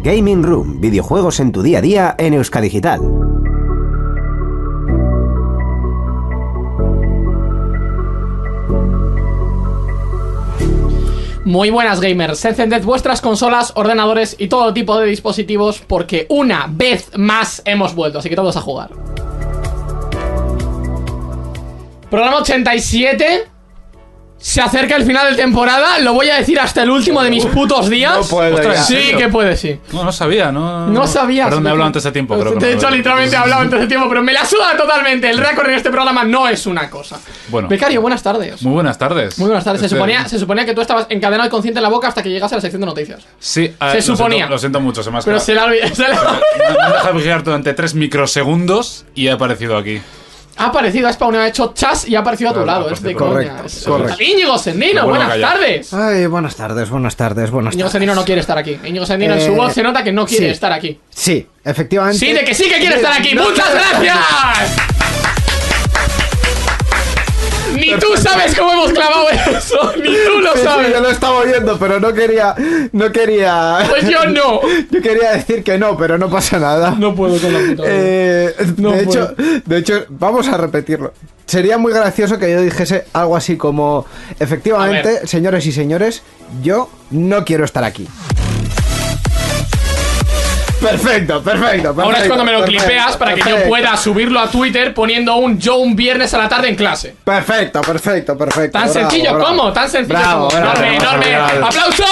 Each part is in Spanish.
Gaming Room, videojuegos en tu día a día en Euskadigital. Muy buenas gamers, encended vuestras consolas, ordenadores y todo tipo de dispositivos porque una vez más hemos vuelto, así que todos a jugar. Programa 87. Se acerca el final de temporada, lo voy a decir hasta el último de mis putos días. No puede. Ostras, sí que puede, sí. No sabía, no. No sabías. Perdón, me he hablado antes de tiempo, creo que de no. hecho, literalmente he hablado antes de tiempo, pero me la suda totalmente. El récord en este programa no es una cosa. Bueno. Becario, buenas tardes. Muy buenas tardes. Muy buenas tardes. Se suponía que tú estabas encadenado y consciente en la boca hasta que llegase a la sección de noticias. Sí, se suponía. Lo siento mucho, se me ha Pero se la olvidó. Me han dejado vigilar durante 3 microsegundos y he aparecido aquí. Ha aparecido, ha spawnado, ha hecho chas y ha aparecido a tu lado. pues Es de correcto, coña. correcto. Íñigo Sendino, buenas tardes. Ay, buenas tardes. Íñigo Sendino no quiere estar aquí. Íñigo Sendino en su voz se nota que no quiere estar aquí. Sí, efectivamente. Sí, de que sí que quiere estar aquí. ¡Muchas gracias! Ni tú sabes cómo hemos clavado eso. Ni tú lo sabes. Sí, yo lo estaba oyendo, pero no quería. Pues yo no. Yo quería decir que no, pero no pasa nada. No puedo con la puta. De hecho, vamos a repetirlo. Sería muy gracioso que yo dijese algo así como: efectivamente, señores y señores, yo no quiero estar aquí. Perfecto. Ahora es cuando me lo clipeas para que yo pueda subirlo a Twitter poniendo yo un viernes a la tarde en clase. Perfecto. Tan sencillo como, tan sencillo como. Enorme. ¡Aplauso!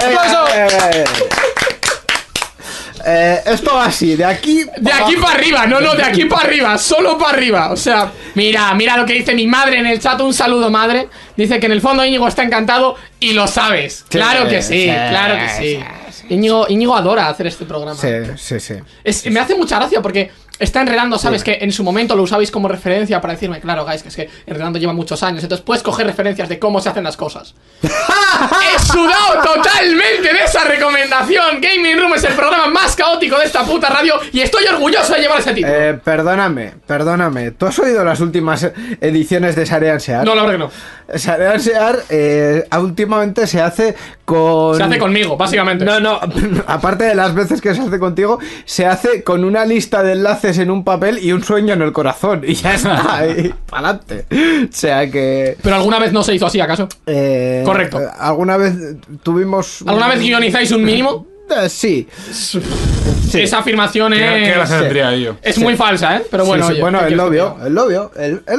Esto va así, de aquí para arriba, de aquí para arriba, solo para arriba. O sea, mira lo que dice mi madre en el chat. Un saludo, madre. Dice que en el fondo Íñigo está encantado y lo sabes. Claro que sí. Íñigo adora hacer este programa. Sí. Me hace mucha gracia porque está Enredando, sabes que en su momento lo usabais como referencia para decirme, claro, guys, que es que Enredando lleva muchos años, entonces puedes coger referencias de cómo se hacen las cosas. He sudado totalmente de esa recomendación. Gaming Room es el programa más caótico de esta puta radio y estoy orgulloso de llevar ese título. Perdóname. ¿Tú has oído las últimas ediciones de Sarean Sear? No, la verdad que no. Sarean Sear últimamente se hace con... Se hace conmigo, básicamente. No, aparte de las veces que se hace contigo, se hace con una lista de enlaces en un papel y un sueño en el corazón. Y ya está, ahí, pa'lante. O sea que... ¿Pero alguna vez no se hizo así, acaso? Correcto. ¿Alguna vez tuvimos... ¿Alguna vez guionizáis un mínimo? Sí. Esa afirmación ¿Qué gracia tendría ello? Es muy falsa, pero bueno. Sí, oye, bueno, el novio.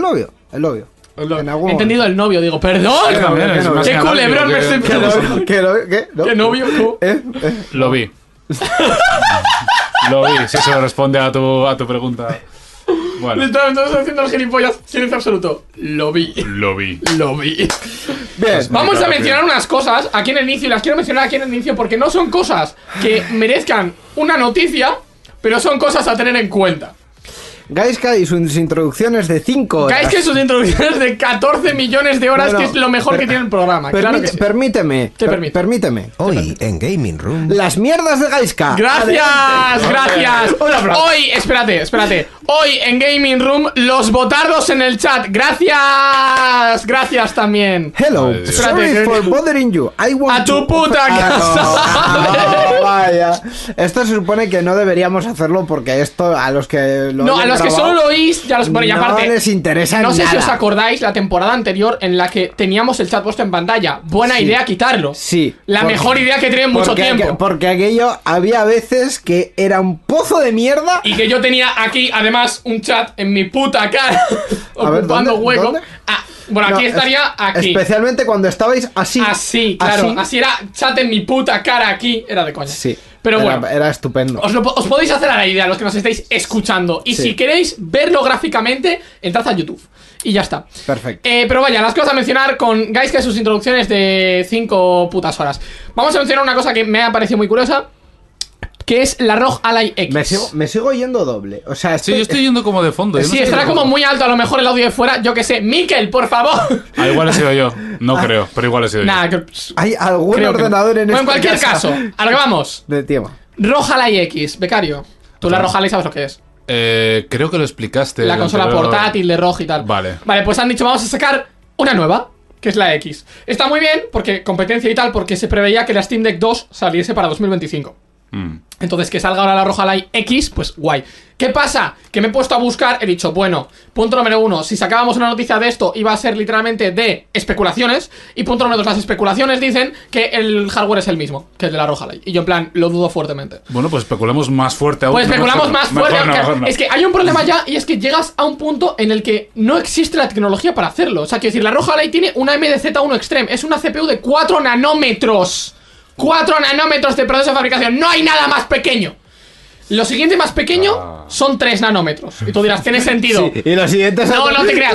He entendido el novio, digo, perdón. ¿Qué culebrón me estoy pensando? ¿Qué novio? Lo vi. Lo vi, si eso responde a tu pregunta. Bueno. Literalmente estás haciendo el gilipollas. Silencio absoluto. Lo vi. Bien, vamos a mencionar unas cosas aquí en el inicio. Y las quiero mencionar aquí en el inicio porque no son cosas que merezcan una noticia, pero son cosas a tener en cuenta. Gaiska y sus introducciones de 5 horas. Gaiska y sus introducciones de 14 millones de horas, que es lo mejor que tiene el programa. Claro que sí. Permíteme. ¿Qué permite? Permíteme. Hoy en Gaming Room. Las mierdas de Gaiska. Gracias. Hoy, espérate. Hoy en Gaming Room, los botardos en el chat. Gracias también. Hello. Sorry for bothering you. I want a tu puta casa. Vaya. Esto se supone que no deberíamos hacerlo porque esto a los que lo a los que solo lo oís, ya los y aparte, no les interesa no sé nada. Si os acordáis la temporada anterior en la que teníamos el chat puesto en pantalla. Buena idea quitarlo. Sí. La mejor idea que tiene en mucho tiempo. Porque aquello había veces que era un pozo de mierda. Y que yo tenía aquí, además, un chat en mi puta cara. Ocupando hueco. ¿Dónde? Bueno, aquí estaría aquí. Especialmente cuando estabais así. Así, claro. Así era chat en mi puta cara aquí. Era de coña. Sí. Pero bueno, era estupendo. Os podéis hacer a la idea, los que nos estáis escuchando. Y si queréis verlo gráficamente, entrad a YouTube. Y ya está. Perfecto. Pero vaya, las cosas a mencionar con Gaiska y sus introducciones de 5 putas horas. Vamos a mencionar una cosa que me ha parecido muy curiosa, que es la ROG Ally X. Me sigo yendo doble. O sea, sí, yo estoy yendo como de fondo. Sí, estará como muy alto a lo mejor el audio de fuera. Yo que sé. Mikel, por favor. Igual he sido yo. No creo, pero igual he sido yo. ¿Hay algún ordenador en en cualquier caso, a lo que vamos. De tiempo. ROG Ally X, becario. Tú la ROG Ally sabes lo que es. Creo que lo explicaste. La consola portátil de ROG y tal. Vale, pues han dicho, vamos a sacar una nueva, que es la X. Está muy bien, porque competencia y tal, porque se preveía que la Steam Deck 2 saliese para 2025. Entonces, que salga ahora la Roja Light X, pues guay. ¿Qué pasa? Que me he puesto a buscar, he dicho, bueno, punto número 1, si sacábamos una noticia de esto, iba a ser literalmente de especulaciones. Y punto número 2, las especulaciones dicen que el hardware es el mismo que el de la Roja Light. Y yo en plan, lo dudo fuertemente. Bueno, pues especulemos más fuerte aún. Pues especulamos más fuerte. Mejor no. Es que hay un problema ya, y es que llegas a un punto en el que no existe la tecnología para hacerlo. O sea, quiero decir, la Roja Light tiene una MDZ1 Extreme, es una CPU de 4 nanómetros. 4 nanómetros de proceso de fabricación. No hay nada más pequeño. Lo siguiente más pequeño son 3 nanómetros. Y tú dirás, tiene sentido. Sí, y los siguientes no, no te creas.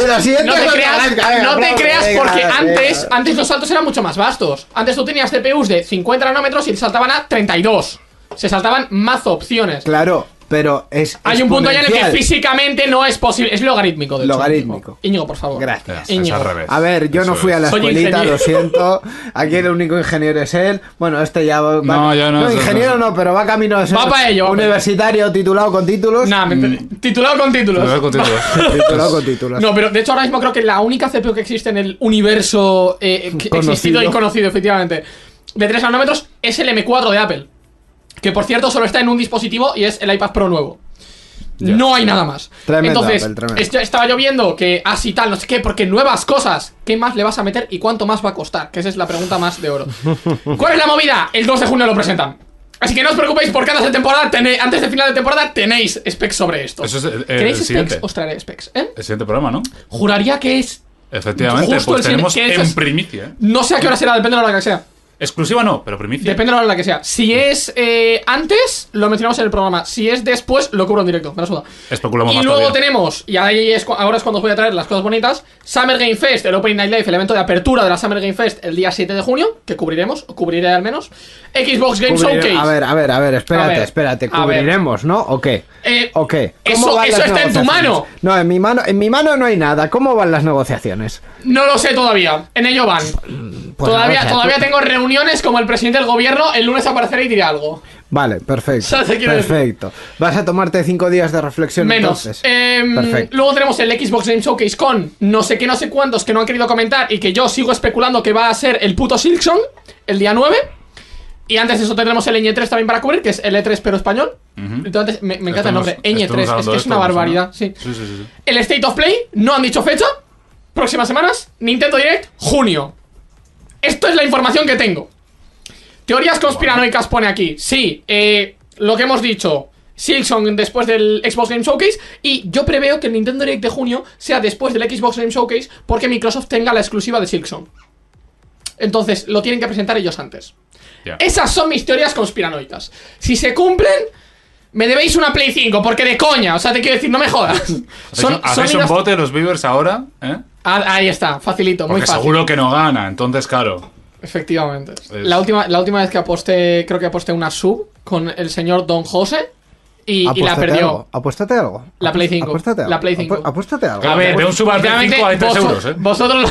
No te creas porque venga. antes los saltos eran mucho más vastos. Antes tú tenías CPUs de 50 nanómetros y saltaban a 32. Se saltaban más opciones. Claro, pero es Hay un punto ya en el que exponencial. físicamente no es posible. Es logarítmico, de hecho. Logarítmico. Íñigo, por favor. Gracias. Es Íñigo. al revés. A ver, yo no Eso fui a la Soy escuelita, ingeniero. lo siento. Aquí el único ingeniero es él. Bueno, este ya va. No, yo no, eso ingeniero no. no, pero va camino de ser Va pa' ello, va pa' universitario, titulado con títulos. Nah, titulado con títulos. Titulado con títulos. No, pero de hecho ahora mismo creo que la única CPU que existe en el universo existido y conocido, efectivamente, de 3 nanómetros es el M4 de Apple. Que por cierto solo está en un dispositivo y es el iPad Pro nuevo. Ya. No hay nada más. Tremendo, Entonces, Apple, tremendo. estaba yo viendo que así tal, no sé qué, porque nuevas cosas, ¿qué más le vas a meter y cuánto más va a costar? Que esa es la pregunta más de oro. ¿Cuál es la movida? El 2 de junio lo presentan. Así que no os preocupéis porque antes de final de temporada tenéis specs sobre esto. Eso es el ¿Queréis siguiente. specs? Os traeré specs, ¿eh? El siguiente programa, ¿no? Juraría que es... Efectivamente, Justo pues el tenemos siguiente, que en es- primicia. No sé a qué hora será, depende de la hora que sea. Exclusiva no, pero primicia. Depende de la hora en la que sea. Si es antes, lo mencionamos en el programa. Si es después, lo cubro en directo. Me la suda. Especulamos Y más luego todavía. tenemos, y ahí ahora es cuando os voy a traer las cosas bonitas, Summer Game Fest, el Opening Night Live, el evento de apertura de la Summer Game Fest el día 7 de junio, que cubriremos, o cubriré al menos. Xbox Game Showcase. A ver, espérate, A ver, espérate. a ver. ¿Cubriremos, no? ¿O qué? Eso van las está en tu negociaciones? mano. No, en mi mano no hay nada. ¿Cómo van las negociaciones? No lo sé todavía, en ello van. Pues todavía negocia, tú- tengo reuniones como el presidente del gobierno, el lunes apareceré y diré algo. Vale, perfecto. ¿Sabes qué quiero decir? Perfecto. ¿Vas a tomarte 5 días de reflexión Menos. entonces? Perfecto. Luego tenemos el Xbox Game Showcase con no sé qué, no sé cuántos que no han querido comentar y que yo sigo especulando que va a ser el puto Silksong el día 9. Y antes de eso tendremos el Ñ3 también para cubrir, que es el E3 pero español. Entonces me encanta el nombre, Ñ3, es que es una barbaridad. Sí. Sí. El State of Play, no han dicho fecha. Próximas semanas, Nintendo Direct, junio. Esto es la información que tengo. Teorías conspiranoicas pone aquí. Sí, lo que hemos dicho, Silksong después del Xbox Game Showcase. Y yo preveo que el Nintendo Direct de junio sea después del Xbox Game Showcase, porque Microsoft tenga la exclusiva de Silksong. Entonces lo tienen que presentar ellos antes. Ya. Esas son mis teorías conspiranoicas. Si se cumplen, me debéis una Play 5, porque de coña, o sea, te quiero decir, no me jodas. ¿Hacéis un ideas- bote los viewers ahora? ¿Eh? Ahí está, facilito, muy Porque fácil. seguro que no gana, entonces claro. Efectivamente. La última vez que aposté, creo que aposté una sub con el señor Don José y la Apuéstate perdió. algo, apuéstate algo. La Play 5. Apuéstate algo. La Play 5. Apuéstate algo. A ver, de un sub al Play 5 hay 3 euros, ¿eh? Vosotros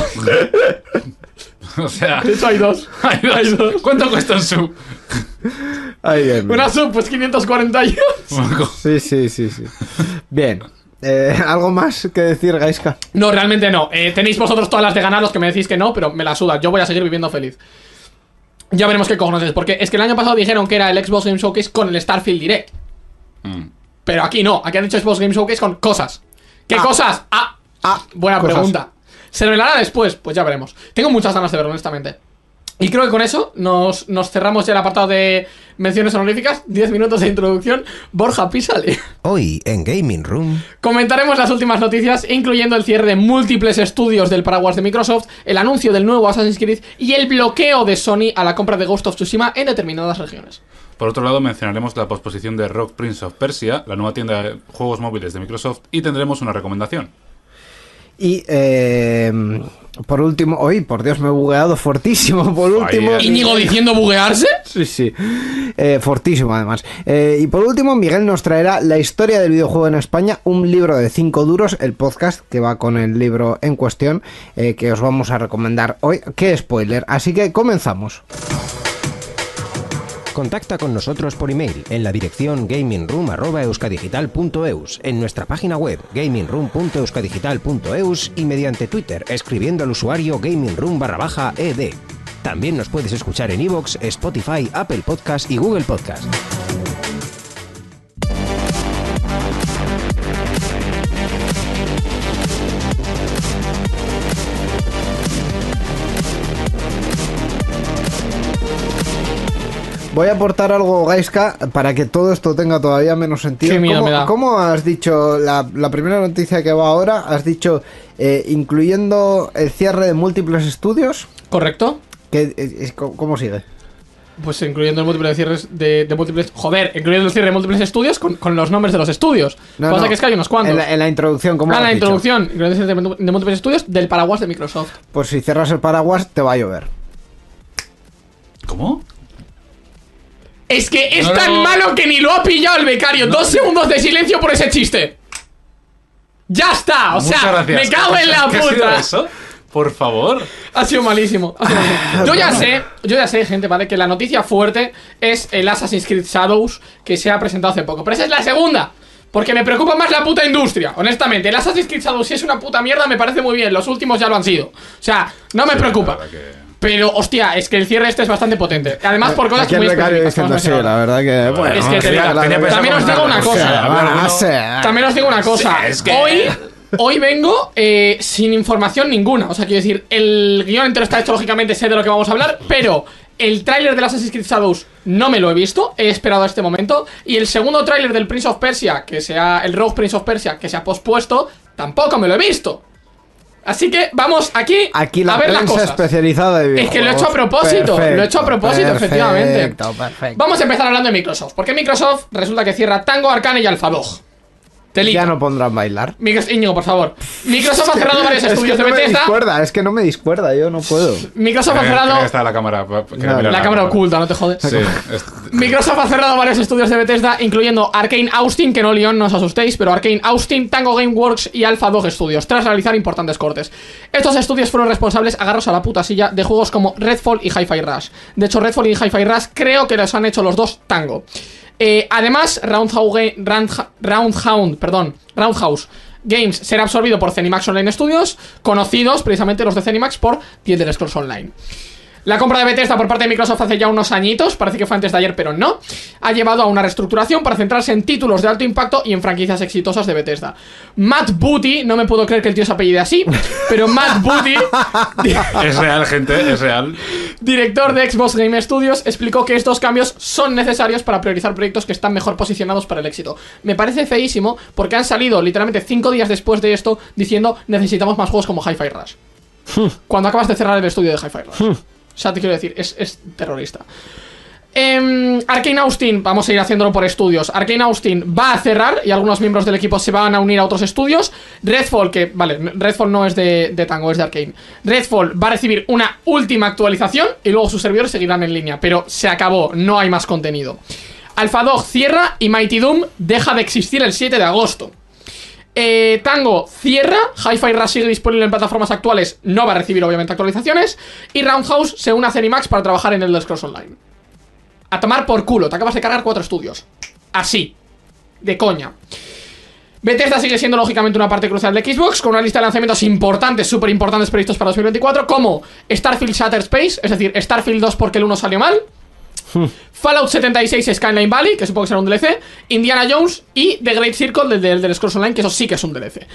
O sea, de hecho hay dos. hay dos. ¿Cuánto cuesta un sub? Ay, Dios mío. Una sub, pues 540 euros. Sí. Bien. ¿Algo más que decir, Gaiska? No, realmente no. Tenéis vosotros todas las de ganar, los que me decís que no, pero me la suda. Yo voy a seguir viviendo feliz. Ya veremos qué cojones es. Porque es que el año pasado dijeron que era el Xbox Game Showcase con el Starfield Direct. Pero aquí no. Aquí han dicho Xbox Game Showcase con cosas. ¿Qué cosas? Buena cosas. pregunta. ¿Se revelará después? Pues ya veremos. Tengo muchas ganas de verlo, honestamente. Y creo que con eso nos cerramos ya el apartado de menciones honoríficas. 10 minutos de introducción. Borja, písale. Hoy en Gaming Room. Comentaremos las últimas noticias, incluyendo el cierre de múltiples estudios del paraguas de Microsoft, el anuncio del nuevo Assassin's Creed y el bloqueo de Sony a la compra de Ghost of Tsushima en determinadas regiones. Por otro lado, mencionaremos la posposición de Rogue Prince of Persia, la nueva tienda de juegos móviles de Microsoft, y tendremos una recomendación. Y por último, hoy, por Dios, me he bugueado fortísimo. Por último, Ahí, ¿Íñigo diciendo buguearse? Sí. Fortísimo, además. Y por último, Miguel nos traerá la historia del videojuego en España, un libro de 5 duros, el podcast que va con el libro en cuestión, que os vamos a recomendar hoy. Qué spoiler. Así que comenzamos. Contacta con nosotros por email en la dirección gamingroom@euskadigital.eus, en nuestra página web gamingroom.euskadigital.eus y mediante Twitter escribiendo al usuario gamingroom_ed. También nos puedes escuchar en iVoox, Spotify, Apple Podcast y Google Podcast. Voy a aportar algo, Gaiska, para que todo esto tenga todavía menos sentido. Qué miedo me da. ¿Cómo has dicho la primera noticia que va ahora? Has dicho incluyendo el cierre de múltiples estudios. ¿Correcto? ¿Cómo sigue? Pues incluyendo el múltiples cierres de múltiples... Joder, incluyendo el cierre de múltiples estudios con los nombres de los estudios. Cosa que es que hay unos cuantos. En la introducción, ¿cómo has la dicho? introducción, incluyendo el cierre de múltiples estudios del paraguas de Microsoft. Pues si cierras el paraguas, te va a llover. ¿Cómo? Es que es tan malo que ni lo ha pillado el becario. 2 segundos de silencio por ese chiste. Ya está, o Muchas sea, gracias. me cago en la ¿Qué ha sido puta. eso? Por favor. Ha sido malísimo. Yo ya sé, gente, ¿vale? Que la noticia fuerte es el Assassin's Creed Shadows que se ha presentado hace poco. Pero esa es la segunda. Porque me preocupa más la puta industria, honestamente. El Assassin's Creed Shadows, si es una puta mierda, me parece muy bien. Los últimos ya lo han sido. O sea, no me preocupa. Pero, hostia, es que el cierre este es bastante potente. Además, por cosas Aquí el muy becario específicas. diciendo, sí, la verdad que... Bueno, Es que también os digo una cosa. También os digo una cosa. Sí, es que- Hoy vengo sin información ninguna. O sea, quiero decir, el guión entero está hecho, lógicamente sé de lo que vamos a hablar, pero el tráiler de Assassin's Creed Shadows no me lo he visto, he esperado a este momento. Y el segundo tráiler del Prince of Persia, que sea el Rogue Prince of Persia, que se ha pospuesto, tampoco me lo he visto. Así que vamos aquí la a ver las prensa cosas. especializada de videojuegos. Es que lo he hecho a propósito, efectivamente. Perfecto. Vamos a empezar hablando de Microsoft, porque Microsoft resulta que cierra Tango, Arcane y Alphadog. Telita. Ya no pondrán bailar. Íñigo, por favor. Microsoft ha cerrado varios estudios de Bethesda. Es que no me discuerda, yo no puedo. Microsoft ha cerrado... Está la cámara. La cámara oculta, no te jodes. Sí. Microsoft ha cerrado varios estudios de Bethesda, incluyendo Arcane Austin, que no Lyon, no os asustéis, pero Arcane Austin, Tango Gameworks y Alphadog Studios, tras realizar importantes cortes. Estos estudios fueron responsables, agarros a la puta silla, de juegos como Redfall y Hi-Fi Rush. De hecho, Redfall y Hi-Fi Rush creo que los han hecho los dos Tango. Además, Roundhouse Games será absorbido por Zenimax Online Studios, conocidos precisamente los de Zenimax por The Elder Scrolls Online. La compra de Bethesda por parte de Microsoft hace ya unos añitos, parece que fue antes de ayer, pero no, ha llevado a una reestructuración para centrarse en títulos de alto impacto y en franquicias exitosas de Bethesda. Matt Booty, no me puedo creer que el tío se apellide así, pero Matt Booty, Es real, gente, es real. director de Xbox Game Studios, explicó que estos cambios son necesarios para priorizar proyectos que están mejor posicionados para el éxito. Me parece feísimo porque han salido literalmente 5 días después de esto diciendo necesitamos más juegos como Hi-Fi Rush. Cuando acabas de cerrar el estudio de Hi-Fi Rush. O sea, te quiero decir, es terrorista. Arcane Austin, vamos a ir haciéndolo por estudios. Arcane Austin va a cerrar y algunos miembros del equipo se van a unir a otros estudios. Redfall, que vale, Redfall no es de Tango, es de Arcane. Redfall va a recibir una última actualización y luego sus servidores seguirán en línea, pero se acabó, no hay más contenido. Alphadog cierra y Mighty Doom deja de existir el 7 de agosto. Tango cierra, Hi-Fi Rush sigue disponible en plataformas actuales, no va a recibir obviamente actualizaciones. Y Roundhouse se une a Zenimax para trabajar en el Elder Scrolls Online. A tomar por culo, te acabas de cargar 4 estudios. Así, de coña. Bethesda sigue siendo lógicamente una parte crucial de Xbox, con una lista de lanzamientos importantes, súper importantes previstos para 2024, como Starfield Shattered Space, es decir, Starfield 2 porque el 1 salió mal, Fallout 76 Skyline Valley, que supongo que será un DLC, Indiana Jones y The Great Circle del Scrolls Online, que eso sí que es un DLC.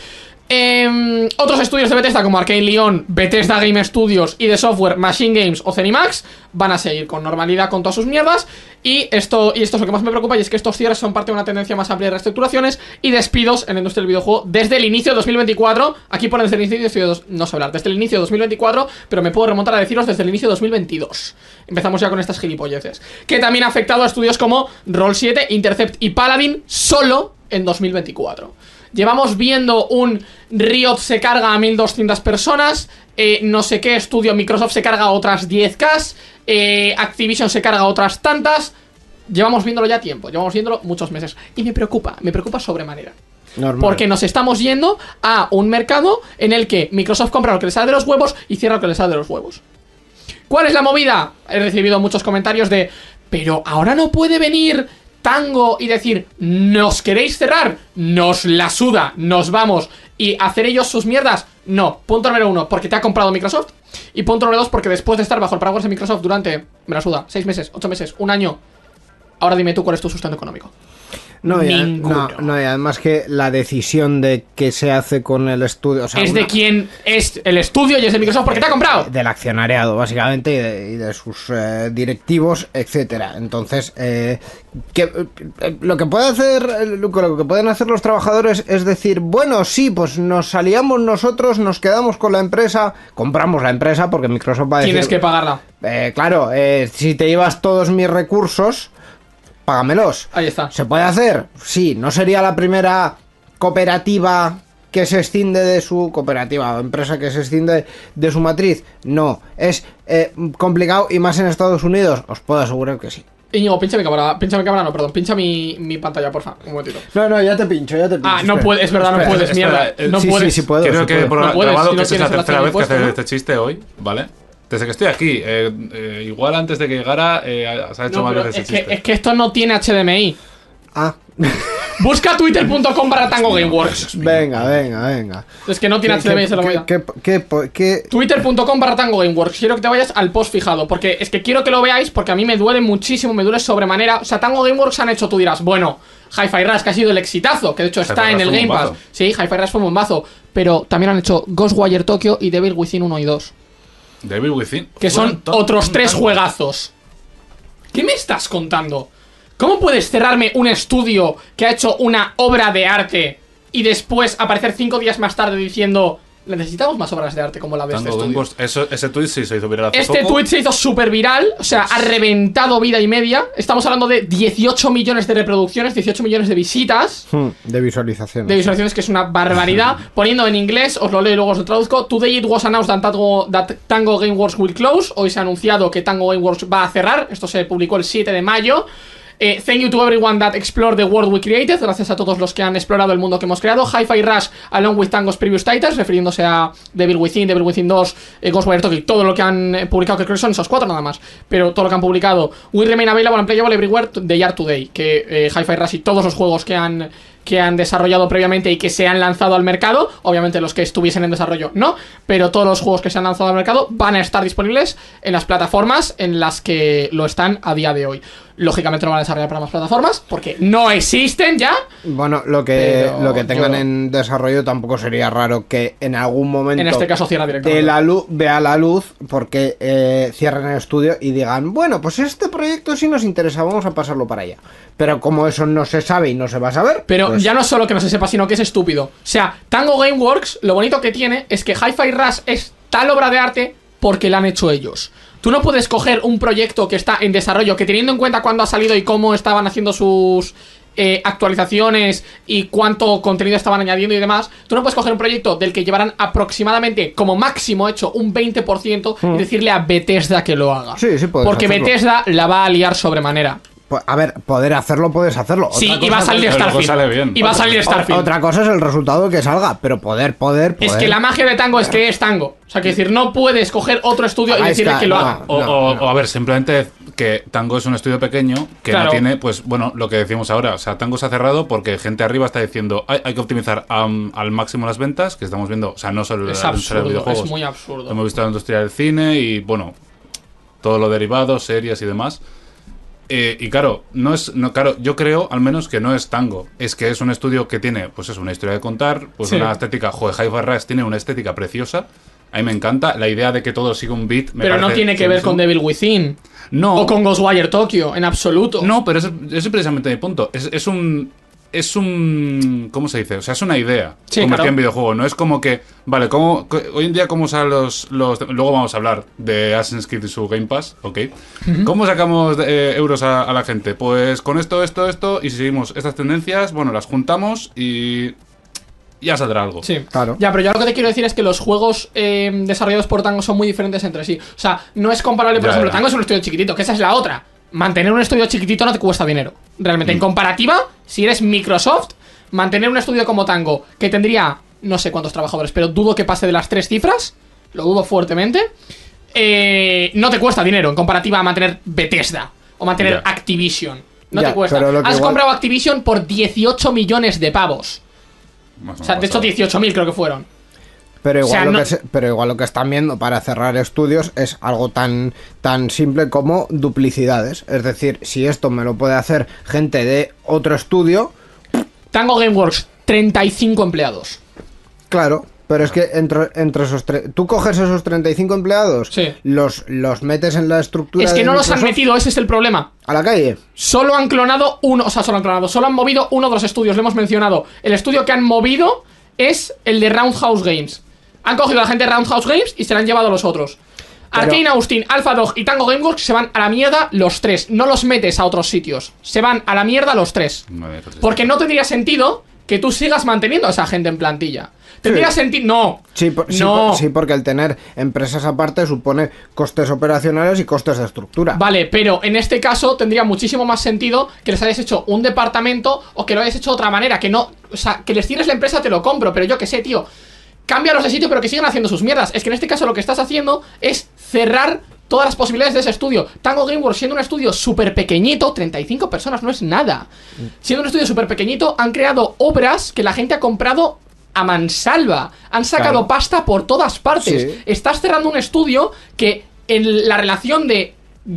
Otros estudios de Bethesda como Arcane Lyon, Bethesda Game Studios y The Software, Machine Games o Zenimax van a seguir con normalidad con todas sus mierdas. Y esto es lo que más me preocupa, y es que estos cierres son parte de una tendencia más amplia de reestructuraciones y despidos en la industria del videojuego desde el inicio de 2024. Aquí pone desde el inicio de no sé hablar, desde el inicio de 2024, pero me puedo remontar a deciros desde el inicio de 2022. Empezamos ya con estas gilipolleces, que también ha afectado a estudios como Roll7, Intercept y Paladin solo en 2024. Llevamos viendo un Riot se carga a 1200 personas, no sé qué estudio Microsoft se carga a otras 10k, Activision se carga a otras tantas. Llevamos viéndolo ya tiempo, llevamos viéndolo muchos meses. Y me preocupa sobremanera. Normal. Porque nos estamos yendo a un mercado en el que Microsoft compra lo que le sale de los huevos y cierra lo que le sale de los huevos. ¿Cuál es la movida? He recibido muchos comentarios de: pero ahora no puede venir Tango y decir, ¿nos queréis cerrar? Nos la suda, nos vamos. Y hacer ellos sus mierdas, No. Punto número 1, porque te ha comprado Microsoft. Y punto número 2, porque después de estar bajo el paraguas de Microsoft durante, me la suda, 6 meses, 8 meses, un año, ahora dime tú cuál es tu sustento económico. No, y Ninguno. y además que la decisión de qué se hace con el estudio... O sea, Es de quien es el estudio y es de Microsoft porque te ha comprado. Del accionariado, básicamente, y de sus directivos, etcétera. Entonces, lo que puede hacer, lo que pueden hacer los trabajadores es decir, bueno, sí, pues nos salíamos nosotros, nos quedamos con la empresa, compramos la empresa porque Microsoft va a decir... Tienes que pagarla. Claro, si te llevas todos mis recursos, págamelos. Ahí está. ¿Se puede hacer? Sí, no sería la primera cooperativa que se escinde de su cooperativa o empresa que se escinde de su matriz. No, es complicado y más en Estados Unidos. Os puedo asegurar que sí. Íñigo, pincha mi cámara, no, perdón, pincha mi pantalla, porfa, un momentito. No, ya te pincho. Ah, no puedes, es verdad, no puedes, mierda. No puedes. Sí puedo. Creo que por No puedes, grabado si no que esta es la tienes tercera vez que impuesto, hace ¿no? este chiste hoy, ¿vale? Desde que estoy aquí, igual antes de que llegara se ha hecho No, más pero veces es el chiste. que esto no tiene HDMI. Ah, Busca twitter.com/TangoGameworks. venga. Es que no tiene HDMI, se lo voy a... ¿Qué? Twitter.com/TangoGameworks. Quiero que te vayas al post fijado, porque es que quiero que lo veáis, porque a mí me duele muchísimo, me duele sobremanera. O sea, Tango Gameworks han hecho, tú dirás, bueno, Hi-Fi Rush, que ha sido el exitazo, que de hecho está Hi-Fi en el Rush fue Game un Pass. bombazo. Sí, Hi-Fi Rush fue un bombazo, pero también han hecho Ghostwire Tokyo y Devil Within 1 y 2, Devil Within. que son Fueron otros 3 tanto. juegazos. ¿Qué me estás contando? ¿Cómo puedes cerrarme un estudio que ha hecho una obra de arte y después aparecer 5 días más tarde diciendo necesitamos más obras de arte como la de este Tango estudio? Gameworks, ese tweet sí se hizo viral hace Este poco. tweet se hizo súper viral, o sea, ha reventado vida y media. Estamos hablando de 18 millones de reproducciones, 18 millones de visitas, De visualizaciones. de visualizaciones, que es una barbaridad. Poniendo en inglés, os lo leo y luego os lo traduzco. Today it was announced that Tango Gameworks will close. Hoy se ha anunciado que Tango Gameworks va a cerrar. Esto se publicó el 7 de mayo. Thank you to everyone that explored the world we created. Gracias a todos los que han explorado el mundo que hemos creado. Hi-Fi Rush along with Tango's previous titles, refiriéndose a Devil Within 2, Ghostwire Tokyo, todo lo que han publicado, que creo que son esos 4 nada más, pero todo lo que han publicado. Will remain available and playable everywhere the year today. Que Hi-Fi Rush y todos los juegos que han desarrollado previamente y que se han lanzado al mercado, obviamente los que estuviesen en desarrollo no, pero todos los juegos que se han lanzado al mercado van a estar disponibles en las plataformas en las que lo están a día de hoy. Lógicamente no van a desarrollar para más plataformas porque no existen ya. Bueno, lo que tengan yo- en desarrollo tampoco sería raro que en algún momento En este caso cierra directamente. vea la luz porque cierren el estudio y digan, bueno, pues este proyecto sí nos interesa, vamos a pasarlo para allá. Pero como eso no se sabe y no se va a saber, Pero pues, ya no solo que no se sepa, sino que es estúpido. O sea, Tango Gameworks, lo bonito que tiene es que Hi-Fi Rush es tal obra de arte porque la han hecho ellos. Tú no puedes coger un proyecto que está en desarrollo, que teniendo en cuenta cuándo ha salido y cómo estaban haciendo sus actualizaciones y cuánto contenido estaban añadiendo y demás, tú no puedes coger un proyecto del que llevarán aproximadamente, como máximo hecho, un 20% y decirle a Bethesda que lo haga. Sí, puedes porque hacerlo. Bethesda la va a liar sobremanera. Pues, a ver, poder hacerlo, puedes hacerlo. Sí, Otra y va a cosa- salir pero luego Starfield. sale bien. Y va a salir Starfield. Otra cosa es el resultado que salga, pero poder. Es que la magia de Tango es que es Tango. O sea, que decir, no puedes coger otro estudio y Ahí decirle está, que lo no. haga. O a ver, simplemente que Tango es un estudio pequeño que Claro. no tiene, pues bueno, lo que decimos ahora. O sea, Tango se ha cerrado porque gente arriba está diciendo hay que optimizar al máximo las ventas, que estamos viendo, o sea, no solo Es la industria de absurdo, videojuegos. es muy absurdo. Hemos visto la industria del cine y, bueno, todo lo derivado, series y demás. Y claro, claro, yo creo al menos que no es Tango. Es que es un estudio que tiene, pues es una historia de contar, pues Sí. una estética. Joder, Hi-Fi Rush tiene una estética preciosa. A mí me encanta. La idea de que todo siga un beat. Pero no tiene que ver con Devil Within. No. O con Ghostwire Tokyo, en absoluto. No, pero ese es precisamente mi punto. Es un. ¿Cómo se dice? O sea, es una idea Sí, convertida claro. en videojuego. No es como que. Vale, hoy en día, ¿cómo salen los. Luego vamos a hablar de Assassin's Creed y su Game Pass, ok. ¿Cómo sacamos euros a la gente? Pues con esto, y si seguimos estas tendencias, bueno, las juntamos y. Ya saldrá algo. Sí, Claro. Ya, pero yo lo que te quiero decir es que los juegos desarrollados por Tango son muy diferentes entre sí. O sea, no es comparable, por Ya, ejemplo, ya. Tango es un estudio chiquitito, que esa es la otra. Mantener un estudio chiquitito no te cuesta dinero. Realmente, en comparativa, si eres Microsoft, mantener un estudio como Tango, que tendría no sé cuántos trabajadores, pero dudo que pase de las 3 cifras, lo dudo fuertemente, no te cuesta dinero en comparativa a mantener Bethesda o mantener Ya. Activision. No Ya, te cuesta. pero lo que Has igual- comprado Activision por 18 millones de pavos. Más O sea, de hecho pasado. 18.000 creo que fueron. Pero igual, O sea, lo no- pero igual lo que están viendo para cerrar estudios es algo tan simple como duplicidades. Es decir, si esto me lo puede hacer gente de otro estudio, Tango Gameworks, 35 empleados. claro. Pero es que entre esos tú coges esos 35 empleados, Sí. los metes en la estructura Es que de no los han Microsoft metido, ese es el problema. a la calle. Solo han clonado uno, o sea, solo han movido uno de los estudios, lo hemos mencionado. El estudio que han movido es el de Roundhouse Games. Han cogido a la gente de Roundhouse Games y se la han llevado a los otros. Pero- Arkane Austin, Alpha Dog y Tango Gameworks se van a la mierda los tres. No los metes a otros sitios. Se van a la mierda los tres. Madre, pues Porque no tendría sentido que tú sigas manteniendo a esa gente en plantilla. Tendría sentido... No. Sí, No. sí, porque el tener empresas aparte supone costes operacionales y costes de estructura. Vale, pero en este caso tendría muchísimo más sentido que les hayas hecho un departamento o que lo hayas hecho de otra manera. Que no, o sea, que les tires la empresa te lo compro, pero yo qué sé, tío. Cámbialos de sitio, pero que sigan haciendo sus mierdas. Es que en este caso lo que estás haciendo es cerrar todas las posibilidades de ese estudio. Tango Gameworks, siendo un estudio súper pequeñito, 35 personas no es nada. Siendo un estudio súper pequeñito, han creado obras que la gente ha comprado a mansalva. Han sacado Claro. pasta por todas partes. Sí. Estás cerrando un estudio que en la relación de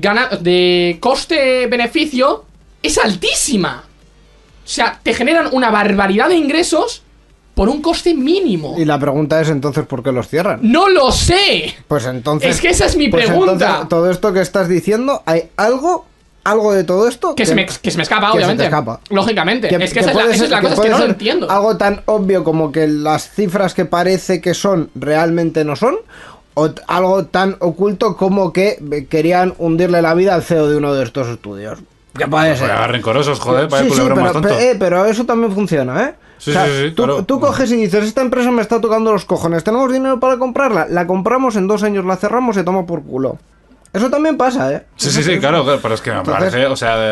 coste-beneficio es altísima. O sea, te generan una barbaridad de ingresos por un coste mínimo. Y la pregunta es entonces ¿por qué los cierran? ¡No lo sé! Pues entonces... Es que esa es mi pues pregunta. entonces, todo esto que estás diciendo, ¿hay algo de todo esto? Que se me escapa, que se obviamente. te escapa. Lógicamente. Que- es que que esa puede es la ser- cosa, es que puede no lo ser entiendo. Algo tan obvio como que las cifras que parece que son realmente no son, o algo tan oculto como que querían hundirle la vida al CEO de uno de estos estudios. Que puede ser. Pues rencorosos, joder, vaya Sí, sí, culebrón más pero, tonto. pero eso también funciona, ¿eh? Sí, O sea, sí, sí, tú, claro. tú coges y dices, esta empresa me está tocando los cojones, tenemos dinero para comprarla, la compramos en 2 años, la cerramos y toma por culo. Eso también pasa, ¿eh? Sí, claro, pero es que me Entonces- parece, o sea,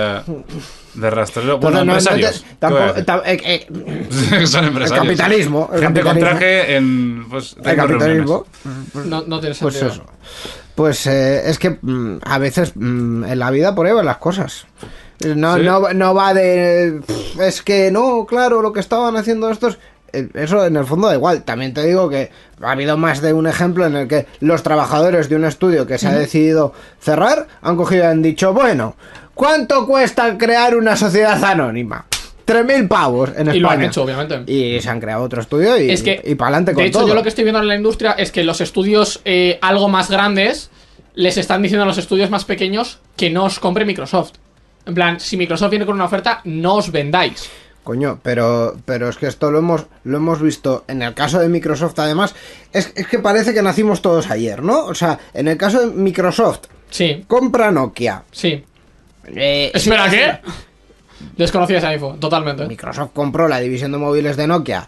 de rastrero. Bueno, Entonces, no- no empresarios. te- ¿qué voy a tampoco- decir? Son empresarios. El capitalismo, el Gente con capitalismo. traje en. Pues, el tengo capitalismo. No tiene Pues sentido. eso. Pues es que a veces en la vida por ahí van las cosas. No, ¿Sí? no va de... Es que no, claro, lo que estaban haciendo estos... Eso en el fondo da igual. También te digo que ha habido más de un ejemplo en el que los trabajadores de un estudio que se ha decidido cerrar han cogido y han dicho, bueno, ¿cuánto cuesta crear una sociedad anónima? 3.000 pavos en España. Y lo han hecho, obviamente. Y se han creado otro estudio y, Es que, y para adelante con de hecho, todo. yo lo que estoy viendo en la industria es que los estudios algo más grandes les están diciendo a los estudios más pequeños que no os compre Microsoft. En plan, si Microsoft viene con una oferta, no os vendáis. Coño, pero es que esto lo hemos visto en el caso de Microsoft, además, es que parece que nacimos todos ayer, ¿no? O sea, en el caso de Microsoft, Sí, compra Nokia. sí. Eh, Espera, sí, ¿qué? Desconocía esa info, totalmente. Microsoft compró la división de móviles de Nokia,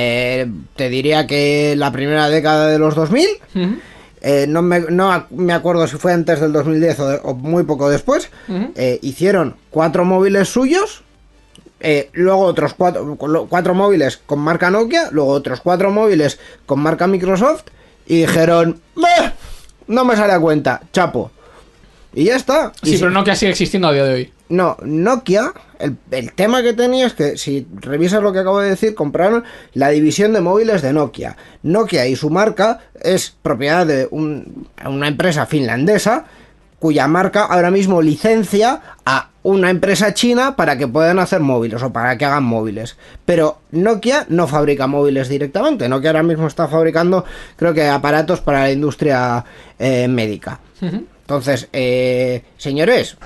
te diría que la primera década de los 2000. Ujú. No me acuerdo si fue antes del 2010 o muy poco después. Ujú. Hicieron 4 móviles suyos, luego otros 4 móviles con marca Nokia, luego otros 4 móviles con marca Microsoft y dijeron, "Bah, no me sale a cuenta, chapo". Y ya está. Y Sí, si- pero Nokia sigue existiendo a día de hoy. no, Nokia, el tema que tenía es que, si revisas lo que acabo de decir, compraron la división de móviles de Nokia. Nokia y su marca es propiedad de una empresa finlandesa, cuya marca ahora mismo licencia a una empresa china para que puedan hacer móviles o para que hagan móviles. Pero Nokia no fabrica móviles directamente. Nokia ahora mismo está fabricando, creo que, aparatos para la industria médica. Entonces, señores,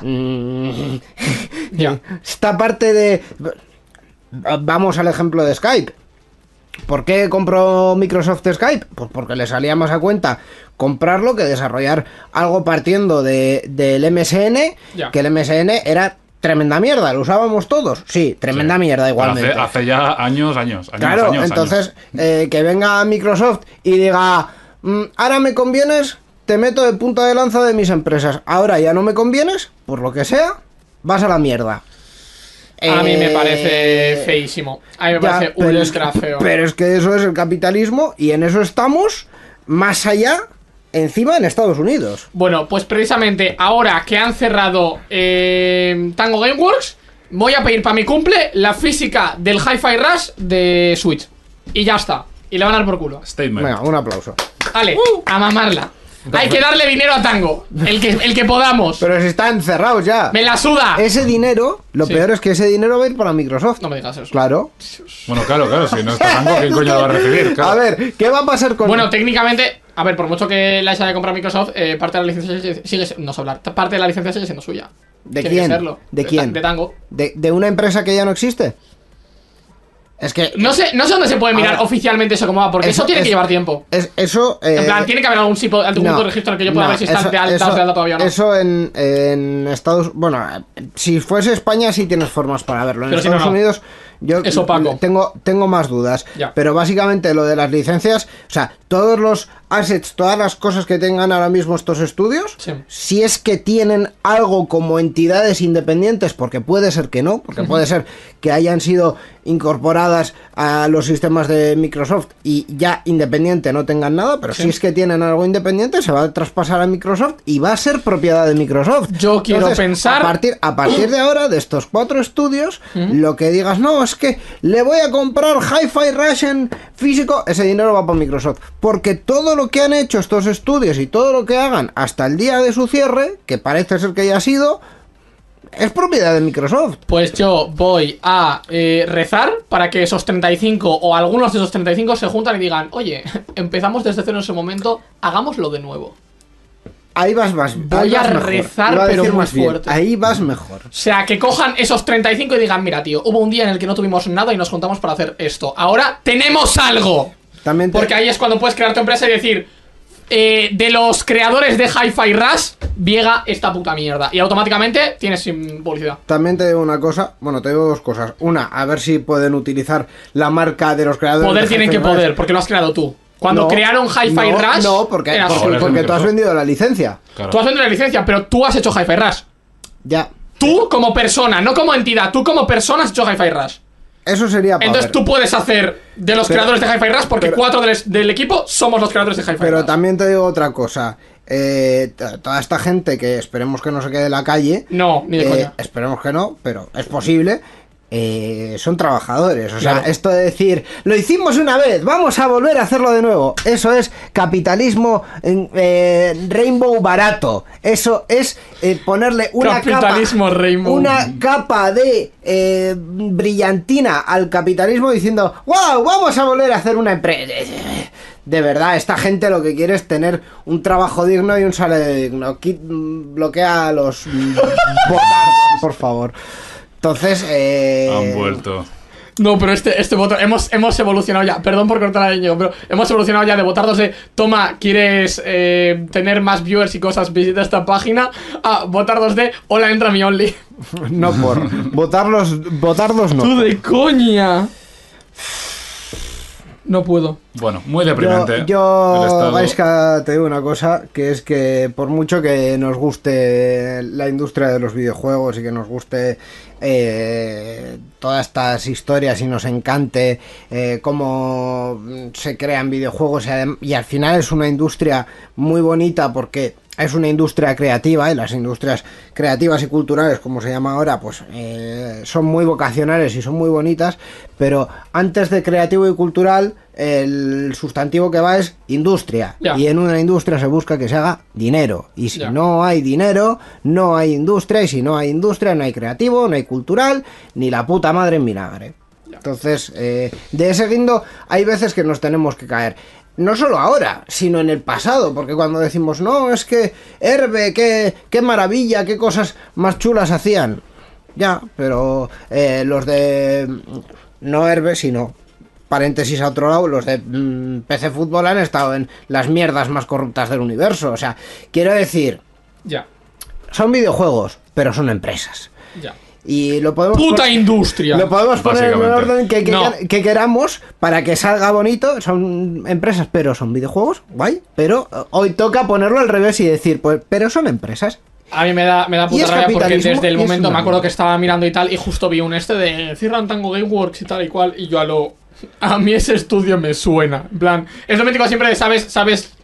Ya. esta parte de... Vamos al ejemplo de Skype. ¿Por qué compró Microsoft Skype? Pues porque le salía más a cuenta comprarlo que desarrollar algo partiendo del MSN, Ya. que el MSN era tremenda mierda, lo usábamos todos. Sí, tremenda mierda igualmente. Hace ya años. Claro, entonces que venga Microsoft y diga, ahora me convienes, te meto de punta de lanza de mis empresas. Ahora ya no me convienes, por lo que sea, vas a la mierda. A mí me Eh, parece feísimo. A mí me ya, parece pero ultra feo. Pero es que eso es el capitalismo y en eso estamos más allá, encima en Estados Unidos. Bueno, pues precisamente ahora que han cerrado Tango Gameworks, voy a pedir para mi cumple la física del Hi-Fi Rush de Switch. Y ya está. Y le van a dar por culo. Statement. Venga, un aplauso. Vale, a mamarla. Hay que darle dinero a Tango. El que podamos. Pero si están encerrados ya. ¡Me la suda! Ese dinero, lo Sí. peor es que ese dinero va a ir para Microsoft. No me digas eso. Claro. Bueno, claro, si no está Tango, ¿quién coño lo va a recibir? Claro. A ver, ¿qué va a pasar con Bueno, técnicamente, a ver, por mucho que la haya comprado Microsoft, parte de la licencia sigue no sé hablar. Parte de la licencia sigue siendo suya. ¿De Tiene quién? que serlo. ¿De quién? De Tango. ¿De una empresa que ya no existe? Es que No sé dónde se puede mirar ver. oficialmente eso cómo va, porque eso tiene que llevar tiempo. Eso. En plan, tiene que haber algún tipo de no, registro en el que yo pueda no, ver si están eso- de alta eso- o de alta todavía o no. Eso en Estados. Bueno, si fuese España sí tienes formas para verlo. En Pero si Estados no, no. Unidos yo Es opaco. tengo más dudas. Ya. Pero básicamente lo de las licencias, o sea, todos los assets, todas las cosas que tengan ahora mismo estos estudios, Sí. si es que tienen algo como entidades independientes, porque puede ser que no, porque puede ser que hayan sido incorporadas a los sistemas de Microsoft y ya independiente no tengan nada, pero Sí. si es que tienen algo independiente se va a traspasar a Microsoft y va a ser propiedad de Microsoft. Yo quiero pensar- a partir de ahora, de estos 4 estudios, lo que digas, no, es que le voy a comprar Hi-Fi Rush en físico, ese dinero va para Microsoft, porque todo lo que han hecho estos estudios y todo lo que hagan hasta el día de su cierre, que parece ser que ya ha sido, es propiedad de Microsoft. Pues yo voy a rezar para que esos 35 o algunos de esos 35 se juntan y digan, oye, empezamos desde cero en ese momento, hagámoslo de nuevo. Ahí vas más. Voy ahí vas a mejor. rezar, Iba a pero decir muy más bien. fuerte. Ahí vas mejor. O sea, que cojan esos 35 y digan, mira, tío, hubo un día en el que no tuvimos nada y nos juntamos para hacer esto. Ahora tenemos algo. También te- Porque ahí es cuando puedes crear tu empresa y decir, de los creadores de Hi-Fi Rush, llega esta puta mierda. Y automáticamente tienes sin publicidad. También te digo una cosa, bueno, te digo dos cosas. Una, a ver si pueden utilizar la marca de los creadores. Poder de tienen Hi-Fi que poder, Rush. porque lo has creado tú. Cuando No, crearon Hi-Fi no, Rush, No, porque, era porque, suyo. porque tú has vendido la licencia. Claro. Tú has vendido la licencia, pero tú has hecho Hi-Fi Rush. Ya. Tú como persona, no como entidad, tú como persona has hecho Hi-Fi Rush. Eso sería para Entonces ver. tú puedes hacer de los Pero- creadores de Hi-Fi Rush, porque pero- 4 del equipo somos los creadores de Hi-Fi Pero Rush. también te digo otra cosa. Toda esta gente que esperemos que no se quede en la calle. No, ni de coña. Esperemos que no, pero es posible. Son trabajadores. O sea, Claro. esto de decir, lo hicimos una vez, vamos a volver a hacerlo de nuevo. Eso es capitalismo rainbow barato. Eso es ponerle Capitalismo rainbow. una capa de brillantina al capitalismo diciendo, wow, vamos a volver a hacer una empresa. De verdad, esta gente lo que quiere es tener un trabajo digno y un salario digno. Bloquea a los botardos, por favor. Entonces, Han vuelto. No, pero este voto, hemos evolucionado ya. Perdón por cortar a Íñigo, pero hemos evolucionado ya de votardos de toma, ¿quieres tener más viewers y cosas? Visita esta página. A votardos de hola, entra mi Only. no por votarlos no. ¡Tú de coña! No puedo. Bueno, muy deprimente. el Yo estado. Gaiska, te digo una cosa, que es que por mucho que nos guste la industria de los videojuegos y que nos guste todas estas historias y nos encante cómo se crean videojuegos y al final es una industria muy bonita porque es una industria creativa y las industrias creativas y culturales, como se llama ahora, pues son muy vocacionales y son muy bonitas, pero antes de creativo y cultural el sustantivo que va es industria. Ya. Y en una industria se busca que se haga dinero. Y si Ya. no hay dinero, no hay industria. Y si no hay industria, no hay creativo, no hay cultural, ni la puta madre en vinagre. Entonces, de ese guindo hay veces que nos tenemos que caer. No solo ahora, sino en el pasado, porque cuando decimos, no, es que Herbe, qué maravilla, qué cosas más chulas hacían. Ya, pero los de... No Herbe, sino... Paréntesis a otro lado, los de PC Fútbol han estado en las mierdas más corruptas del universo. O sea, quiero decir, Ya, son videojuegos, pero son empresas. ya. Y lo podemos... ¡Puta industria! Lo podemos poner en el Básicamente. orden No. que queramos para que salga bonito. Son empresas, pero son videojuegos. Guay. Pero hoy toca ponerlo al revés y decir, pues, pero son empresas. A mí me da Y puta es rabia porque capitalismo, desde el y es momento una me acuerdo mierda. que estaba mirando y tal y justo vi un de cierran Tango Gameworks y tal y cual y yo a mí ese estudio me suena. En plan, es lo mítico siempre de sabes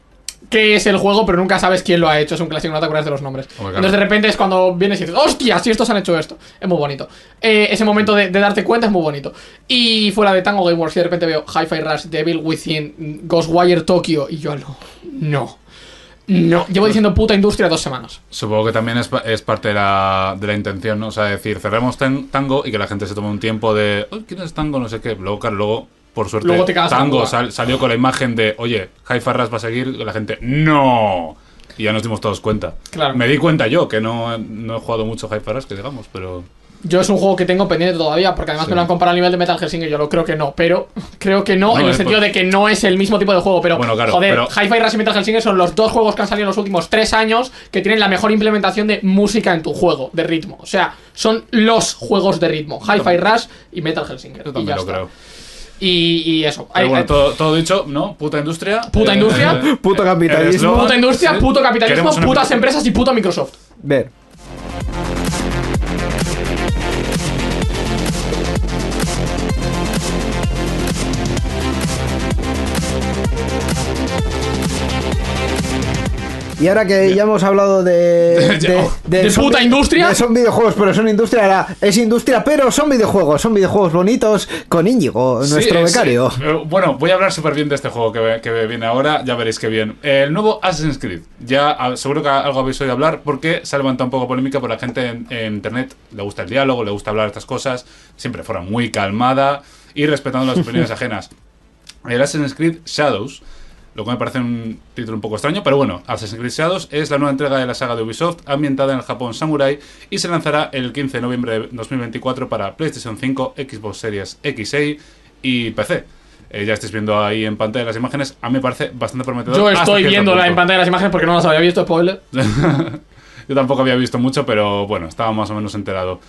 qué es el juego, pero nunca sabes quién lo ha hecho. Es un clásico, no te acuerdas de los nombres. Entonces de repente es cuando vienes y dices, ¡hostia! Si estos han hecho esto. Es muy bonito. Ese momento de darte cuenta es muy bonito. Y fuera de Tango Gameworks, y de repente veo Hi-Fi Rush, Devil Within, Ghostwire Tokyo, y yo no. Llevo diciendo puta industria 2 semanas. Supongo que también es parte de la intención, ¿no? O sea, decir, cerremos Tango y que la gente se tome un tiempo de, ¿quién es Tango? No sé qué. Luego, claro, luego por suerte, Tango salió con la imagen de, oye, Hi-Fi Rush va a seguir, y la gente, ¡no! Y ya nos dimos todos cuenta. Claro. Me di cuenta yo, que no he jugado mucho Hi-Fi Rush, que digamos, pero... Yo es un juego que tengo pendiente todavía, porque además me lo han comparado a nivel de Metal Hellsinger. Yo creo que no, en el sentido de que no es el mismo tipo de juego. Pero, bueno, claro, joder, Hi-Fi Rush y Metal Hellsinger son los 2 juegos que han salido en los últimos 3 años que tienen la mejor implementación de música en tu juego, de ritmo. O sea, son los juegos de ritmo, Hi-Fi Rush y Metal Hellsinger. Yo también lo creo. Y eso. Pero bueno, todo dicho, ¿no? Puta industria. Puta industria. Puto capitalismo. Puta industria, puto capitalismo, putas empresas y puto Microsoft. Ver. Y ahora que ya hemos hablado de puta industria, son videojuegos, pero son industria, ahora es industria, pero son videojuegos bonitos con Íñigo, nuestro becario. Bueno, voy a hablar súper bien de este juego que viene ahora, ya veréis que bien. El nuevo Assassin's Creed, ya seguro que algo habéis oído hablar, porque se ha levantado un poco polémica, por la gente en internet le gusta el diálogo, le gusta hablar de estas cosas, siempre fuera muy calmada y respetando las opiniones ajenas. El Assassin's Creed Shadows, lo que me parece un título un poco extraño, pero bueno, Assassin's Creed Shadows es la nueva entrega de la saga de Ubisoft, ambientada en el Japón Samurai, y se lanzará el 15 de noviembre de 2024 para PlayStation 5, Xbox Series XA y PC. Ya estáis viendo ahí en pantalla las imágenes, a mí me parece bastante prometedor. Yo estoy viendo en pantalla las imágenes porque no las había visto, spoiler. Yo tampoco había visto mucho, pero bueno, estaba más o menos enterado.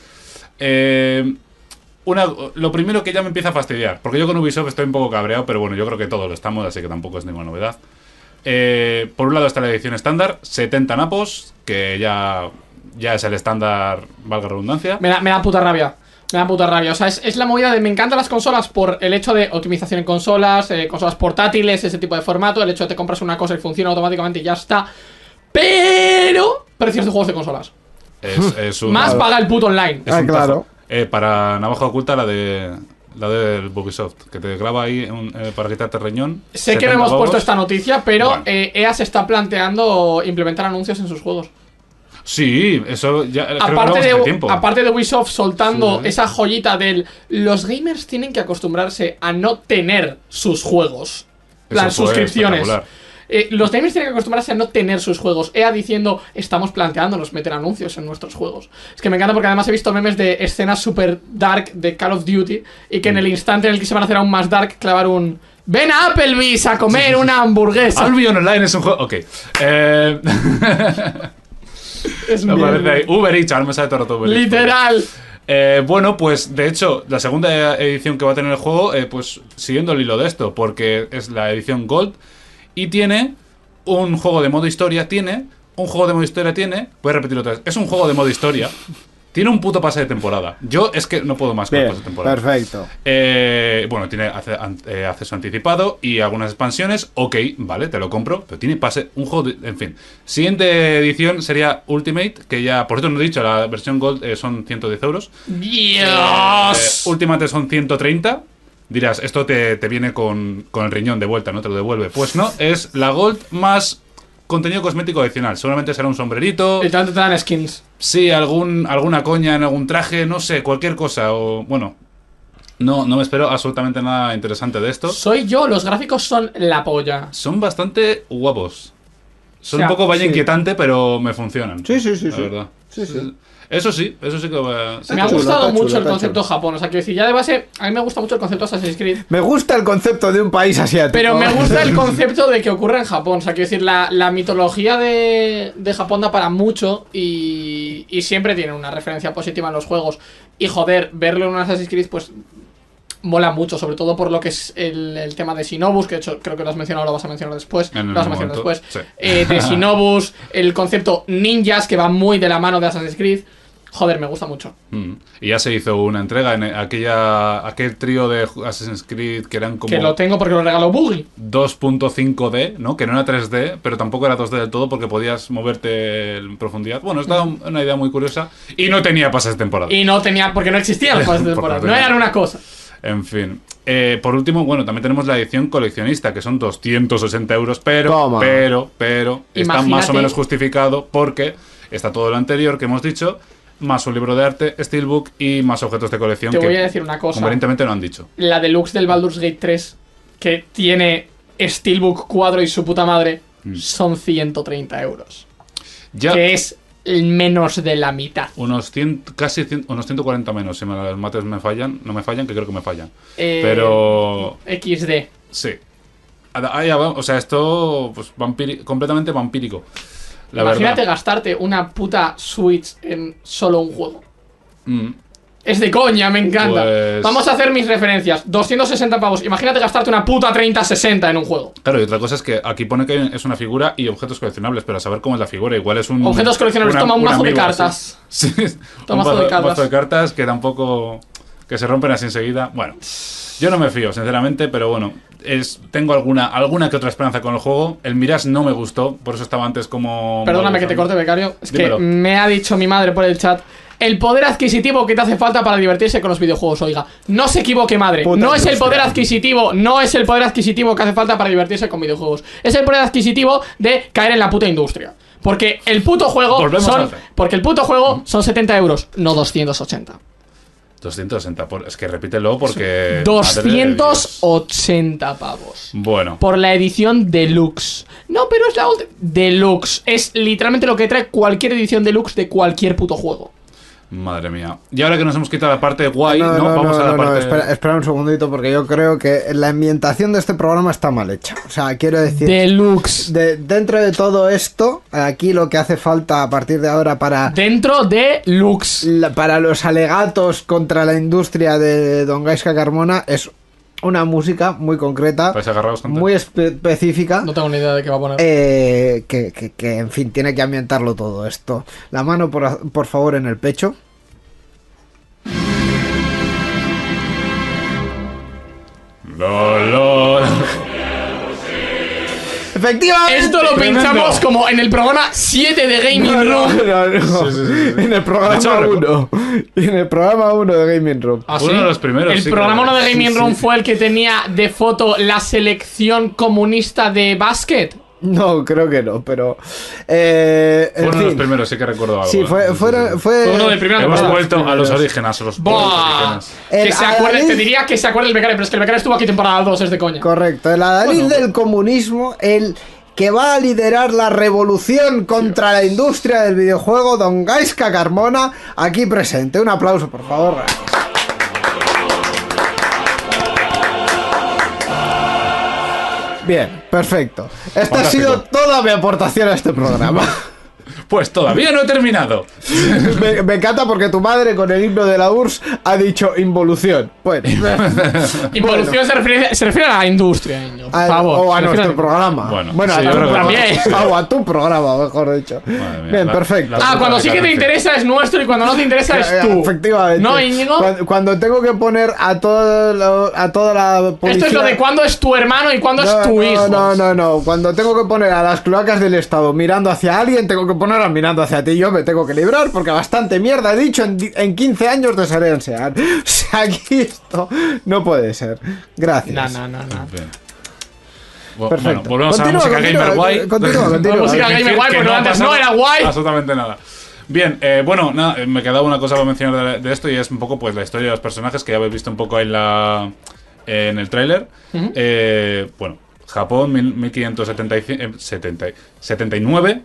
Lo primero que ya me empieza a fastidiar, porque yo con Ubisoft estoy un poco cabreado, pero bueno, yo creo que todos lo estamos, así que tampoco es ninguna novedad. Por un lado está la edición estándar, 70 napos, que ya es el estándar, valga la redundancia. Me da puta rabia. O sea, es la movida de me encantan las consolas por el hecho de optimización en consolas, consolas portátiles, ese tipo de formato, el hecho de que te compras una cosa y funciona automáticamente y ya está. Pero precios de juegos de consolas. Más paga el puto online. Claro. Para navaja oculta la del Ubisoft, que te graba ahí para quitarte el riñón. Sé que no hemos puesto esta noticia, pero bueno. EA se está planteando implementar anuncios en sus juegos. Sí, eso ya aparte de Ubisoft soltando esa joyita del los gamers tienen que acostumbrarse a no tener sus juegos, las suscripciones. Los gamers tienen que acostumbrarse a no tener sus juegos. EA diciendo, estamos planteándonos meter anuncios en nuestros juegos. Es que me encanta porque además he visto memes de escenas super dark de Call of Duty y que en el instante en el que se van a hacer aún más dark, clavar un... ¡Ven a Applebee's a comer una hamburguesa! Albion Online es un juego... Ok. Es me parece ahí. Uber Eats, ahora me sale todo Uber Eats. ¡Literal! Bueno, pues de hecho, la segunda edición que va a tener el juego, pues siguiendo el hilo de esto, porque es la edición Gold. Y tiene un juego de modo historia, voy a repetirlo otra vez, es un juego de modo historia, tiene un puto pase de temporada. Yo es que no puedo más con el pase de temporada. Perfecto. Bueno, tiene acceso anticipado y algunas expansiones, ok, vale, te lo compro, pero tiene pase, un juego en fin. Siguiente edición sería Ultimate, que ya, por cierto no he dicho, la versión Gold son 110 euros. ¡Dios! Ultimate son 130. Dirás, esto te viene con el riñón de vuelta, ¿no? Te lo devuelve. Pues no, es la Gold más contenido cosmético adicional. Seguramente será un sombrerito. Y tanto te dan skins. Sí, alguna coña en algún traje, no sé, cualquier cosa. O bueno, no me espero absolutamente nada interesante de esto. Soy yo, los gráficos son la polla. Son bastante guapos. Son un poco vaya inquietante, pero me funcionan. Sí. La verdad. Sí. Eso sí que va. Me ha gustado mucho el concepto Japón. O sea, quiero decir, ya de base, a mí me gusta mucho el concepto Assassin's Creed. Me gusta el concepto de un país asiático. Pero me gusta el concepto de que ocurre en Japón. O sea, quiero decir, la mitología de Japón da para mucho y siempre tiene una referencia positiva en los juegos. Y joder, verlo en un Assassin's Creed, pues mola mucho, sobre todo por lo que es el tema de Shinobu, que de hecho creo que lo has mencionado, lo vas a mencionar después. Sí. De Shinobu, el concepto ninjas, que va muy de la mano de Assassin's Creed. Joder, me gusta mucho. Y ya se hizo una entrega en aquel trío de Assassin's Creed que eran como Que lo tengo porque lo regaló Buggy. 2.5D, ¿no? Que no era 3D, pero tampoco era 2D del todo porque podías moverte en profundidad. Bueno, estaba una idea muy curiosa y no tenía pases de temporada. Y no tenía, porque no existían los pases de temporada. No eran una cosa. En fin. Por último, bueno, también tenemos la edición coleccionista, que son 280 euros, Toma. pero está más o Imagínate. menos justificado porque está todo lo anterior que hemos dicho, más un libro de arte, steelbook y más objetos de colección Te que voy a decir una cosa. convenientemente no han dicho. La deluxe del Baldur's Gate 3, que tiene Steelbook, cuadro y su puta madre, son 130 euros. Ya Que es menos de la mitad. unos 140 menos, si las mates no me fallan, que creo que me fallan. Pero XD. sí. O sea, esto pues completamente vampírico. La Imagínate verdad. gastarte una puta Switch en solo un juego. Mm. Es de coña, me encanta. Pues- Vamos a hacer mis referencias. 260 pavos. Imagínate gastarte una puta 3060 en un juego. Claro, y otra cosa es que aquí pone que es una figura y objetos coleccionables, pero a saber cómo es la figura, igual es un... Objetos coleccionables, toma un mazo de amigo cartas. así. Sí, Toma un mazo de cartas. mazo de cartas que tampoco... que se rompen así enseguida. Bueno, yo no me fío, sinceramente, pero bueno, tengo alguna que otra esperanza con el juego. El Mirage no me gustó, por eso estaba antes como... Perdóname que te corte, becario. Es Dímelo. que me ha dicho mi madre por el chat: el poder adquisitivo que te hace falta para divertirse con los videojuegos. Oiga, no se equivoque, madre. Puta No es el industria. poder adquisitivo. No es el poder adquisitivo que hace falta para divertirse con videojuegos. Es el poder adquisitivo de caer en la puta industria. Porque el puto juego Volvemos al fe. Porque el puto juego son 70 euros, no 280. 260, es que repítelo porque... madre de Dios. 280 pavos. Bueno, Por la edición deluxe. No, pero es la deluxe. Es literalmente lo que trae cualquier edición deluxe de cualquier puto juego. madre mía. Y ahora que nos hemos quitado la parte guay, ¿no? Vamos a la parte... espera un segundito porque yo creo que la ambientación de este programa está mal hecha. O sea, quiero decir... Deluxe. Dentro de todo esto, aquí lo que hace falta a partir de ahora Dentro de Lux. para los alegatos contra la industria de Don Gaisca Carmona es una música muy concreta, ¿Vais a agarrar bastante? muy específica, No tengo ni idea de qué va a poner. que en fin, tiene que ambientarlo todo esto. La mano, por favor, en el pecho. Efectivamente. Esto lo pinchamos como en el programa 7 de Gaming Room. No. Sí, sí. En el De hecho, programa lo 1. En el programa 1 de Gaming Room. ¿Ah, Uno sí? de los primeros, El sí, programa creo. 1 de Gaming Sí, Room sí. fue el que tenía de foto la selección comunista de básquet. No, creo que no, pero. Fue En uno de los fin. primeros, sí que recuerdo algo. Sí, fue Fue uno de primera Hemos temporada. vuelto a los orígenes, a los pueblos ¡Buah! orígenes. Que se acuerde, Adalid- te diría que se acuerde el becario, pero es que el becario estuvo aquí temporada 2, es de coña. Correcto, el adalid del comunismo, el que va a liderar la revolución contra la industria del videojuego, Don Gaisca Carmona, aquí presente. Un aplauso, por favor. Bien, perfecto. Esta ha Fantástico. sido toda mi aportación a este programa. Pues todavía no he terminado. Me encanta porque tu madre con el himno de la URSS ha dicho involución. Bueno, Involución se refiere a la industria, niño. Por a, favor. o a Se refiere nuestro programa. Bueno, a sí, yo tu creo que programa. O a tu programa, mejor dicho. Madre mía, Bien, la- perfecto. la- Ah, cuando sí que te interesa es nuestro y cuando no te interesa es tú. Efectivamente. ¿No, Íñigo? Cuando tengo que poner a toda la policía... Esto es lo de cuándo es tu hermano y cuándo es tu hijo. No. Cuando tengo que poner a las cloacas del Estado mirando hacia alguien, tengo que ponerlas mirando hacia ti. Yo me tengo que librar porque bastante mierda he dicho en 15 años de ser en Sean. O sea, aquí esto no puede ser. Gracias. No. Bien. Perfecto. Bueno, volvemos a la música gamer guay. Continúa. La música gamer guay, Que pero ha antes pasado no era guay. Absolutamente nada. Bien, bueno, nada, me quedaba una cosa para mencionar de esto y es un poco pues la historia de los personajes que ya habéis visto un poco en el tráiler. Bueno, Japón 1579,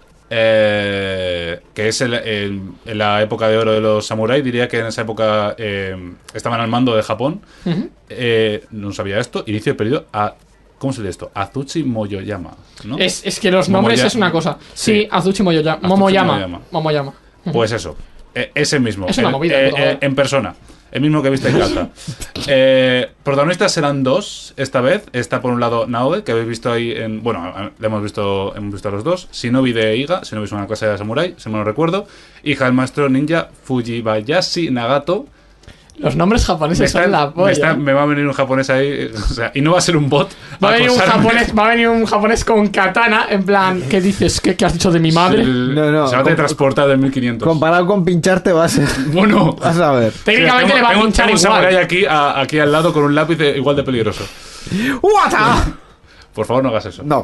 que es en la época de oro de los samuráis. Diría que en esa época estaban al mando de Japón. No sabía esto. Inicio del periodo a... ¿Cómo se lee esto? Azuchi Momoyama, ¿no? Es que los nombres Momoya- es una cosa. Sí, Sí. Azuchi Momoyama. Azuchi Momoyama. Pues eso, ese mismo. Es una movida, puta madre. En persona. El mismo que viste en casa. Protagonistas serán dos esta vez. Está por un lado Naode, que habéis visto ahí en... Bueno, le hemos visto a los dos. Shinobi de Iga, Shinobi es una clase de samurái, si me lo recuerdo. Hija del maestro ninja Fujibayashi Nagato. Los nombres japoneses son la polla. Me va a venir un japonés ahí, o sea, y no va a ser un bot. Va a venir un japonés con katana, en plan, ¿qué dices? ¿Qué has dicho de mi madre? No. Se va a teletransportar del 1500. Comparado con pincharte va a ser... Bueno. Vas a ver. Técnicamente le va a pinchar tengo un igual. samurai aquí al lado con un lápiz igual de peligroso. ¡Uata! Por favor, no hagas eso. No.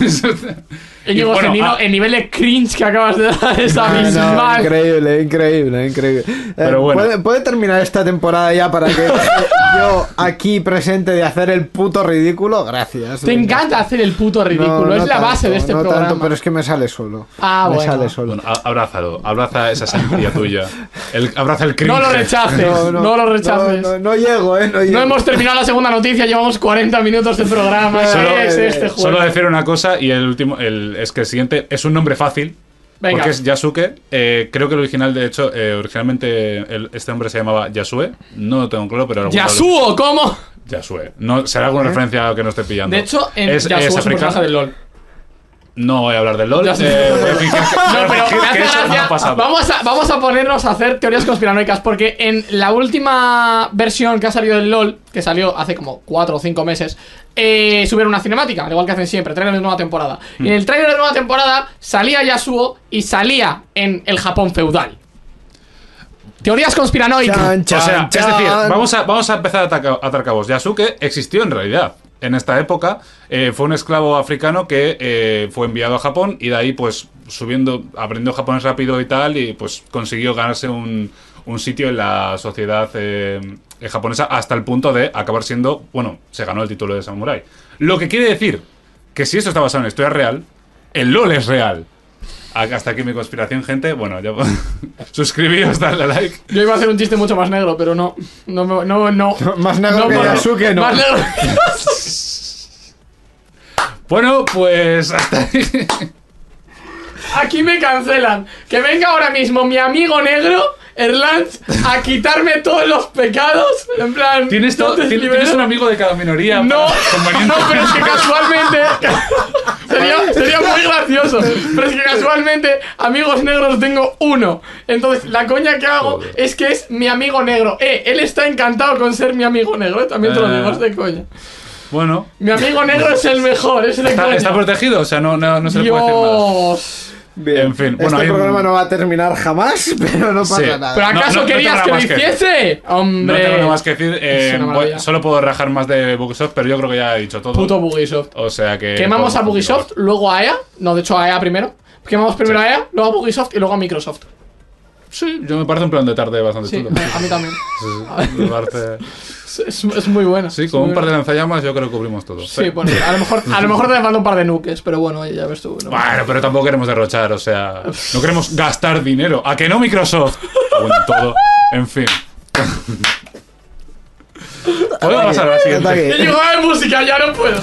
Íñigo bueno, Sendino, el nivel de cringe que acabas de dar es abismal. Increíble. Pero bueno. ¿Puede terminar esta temporada ya para que yo aquí presente de hacer el puto ridículo? Gracias. Te encanta hacer el puto ridículo, es la base de este no programa. Tanto, pero es que me sale solo. Bueno. Sale solo. Bueno, abrázalo, abraza esa esencia tuya. Abraza el cringe. No lo rechaces, no lo rechaces. No llego, no llego. No hemos terminado la segunda noticia, llevamos 40 minutos de programa. Este juego. Solo decir una cosa y el último, es que el siguiente es un nombre fácil. Venga. Porque es Yasuke. Creo que el original, de hecho, originalmente este hombre se llamaba Yasue. No lo tengo claro, pero... ¿Yasuo? ¿Cómo? Yasue. No, será alguna referencia que no esté pillando. De hecho, Yasuo es un personaje del LoL. No voy a hablar del LoL. No, pero me hace gracia. Vamos a ponernos a hacer teorías conspiranoicas, porque en la última versión que ha salido del LoL, que salió hace como 4 o 5 meses, subieron una cinemática, al igual que hacen siempre, trailer de nueva temporada. Y en el trailer de nueva temporada salía Yasuo y salía en el Japón feudal. Teorías conspiranoicas. O sea, es decir, vamos a empezar a atar cabos. Yasuke existió en realidad. En esta época fue un esclavo africano que fue enviado a Japón y de ahí pues aprendió japonés rápido y tal, y pues consiguió ganarse un sitio en la sociedad japonesa hasta el punto de acabar siendo, bueno, se ganó el título de samurái. Lo que quiere decir que si esto está basado en historia real, el LoL es real. Hasta aquí mi conspiración, gente. Bueno, ya suscribíos, darle a like. Yo iba a hacer un chiste mucho más negro, pero no. Más negro que Yasuke, no. Más negro. Bueno, pues hasta ahí. Aquí me cancelan. Que venga ahora mismo mi amigo negro, Erlans, a quitarme todos los pecados. En plan, ¿Tienes un amigo de cada minoría? No, pero es que casualmente sería muy gracioso. Pero es que casualmente amigos negros tengo uno. Entonces la coña que hago es que es mi amigo negro. Él está encantado con ser mi amigo negro. También te lo digo, es de coña. Bueno, mi amigo negro es el mejor, es de coña. ¿Está protegido? O sea, no se le puede decir nada. Bien. En fin, bueno, este programa no va a terminar jamás, pero no pasa nada. ¿Pero acaso querías que lo hiciese? Hombre. No tengo nada más que decir. Solo puedo rajar más de Ubisoft, pero yo creo que ya he dicho todo. Puto Ubisoft. O sea que... Quemamos a Ubisoft, luego a EA. No, de hecho a EA primero. Quemamos primero a EA, luego a Ubisoft y luego a Microsoft. Sí, yo me parece un plan de tarde bastante chulo. A mí también. Me parece... Es muy bueno. Sí, con un par de lanzallamas yo creo que cubrimos todo. Sí, bueno, a lo mejor te falta un par de nuques, pero bueno, ya ves tú. ¿No? Bueno, pero tampoco queremos derrochar, o sea, no queremos gastar dinero. ¿A que no, Microsoft? Bueno, todo, en fin. ¿Puedo pasar a la siguiente? Y digo, ¡ay, música! Ya no puedo.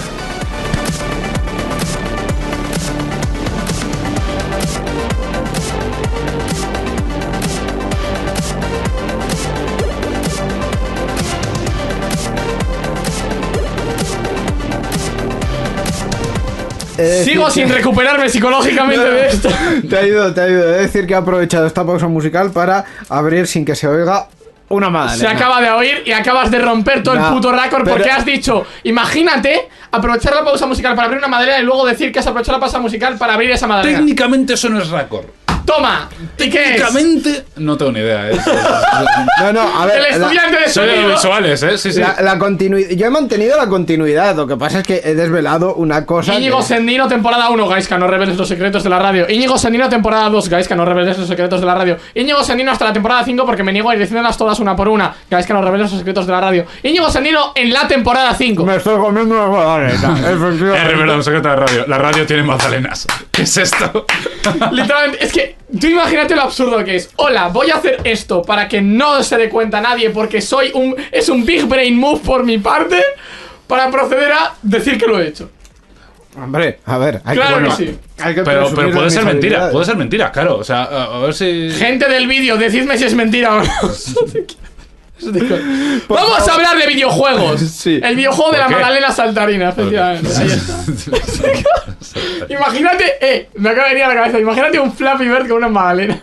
Sigo sin recuperarme psicológicamente de esto. Te ayudo. He decir que he aprovechado esta pausa musical para abrir sin que se oiga una madre. Se acaba de oír y acabas de romper todo el puto récord porque has dicho, imagínate, aprovechar la pausa musical para abrir una madera y luego decir que has aprovechado la pausa musical para abrir esa madera. Técnicamente eso no es récord. Toma, ¿y qué es? Técnicamente no tengo ni idea, No, a ver. El estudiante de soy de sonido. visuales, sí. La continuidad. Yo he mantenido la continuidad. Lo que pasa es que he desvelado una cosa. Íñigo Sendino, temporada 1, Gaiska, no reveles los secretos de la radio. Íñigo Sendino, temporada 2, Gaiska, no reveles los secretos de la radio. Íñigo Sendino hasta la temporada 5 porque me niego a ir diciéndolas todas una por una. Gaiska, no reveles los secretos de la radio. Íñigo Sendino en la temporada 5. Me estoy comiendo una guadagneta. He revelado un secreto de la radio. La radio tiene magdalenas. ¿Qué es esto? Literalmente, es que tú imagínate lo absurdo que es. Hola, voy a hacer esto para que no se dé cuenta nadie porque es un big brain move por mi parte para proceder a decir que lo he hecho. Hombre, a ver, claro que sí. Pero puede ser mentira, claro. O sea, a ver si... Gente del vídeo, decidme si es mentira o no. Vamos a hablar de videojuegos. Sí. El videojuego de la ¿Por qué? magdalena saltarina, efectivamente. Ahí está. Imagínate, me acaba de venir a la cabeza. Imagínate un Flappy Bird con una magdalena.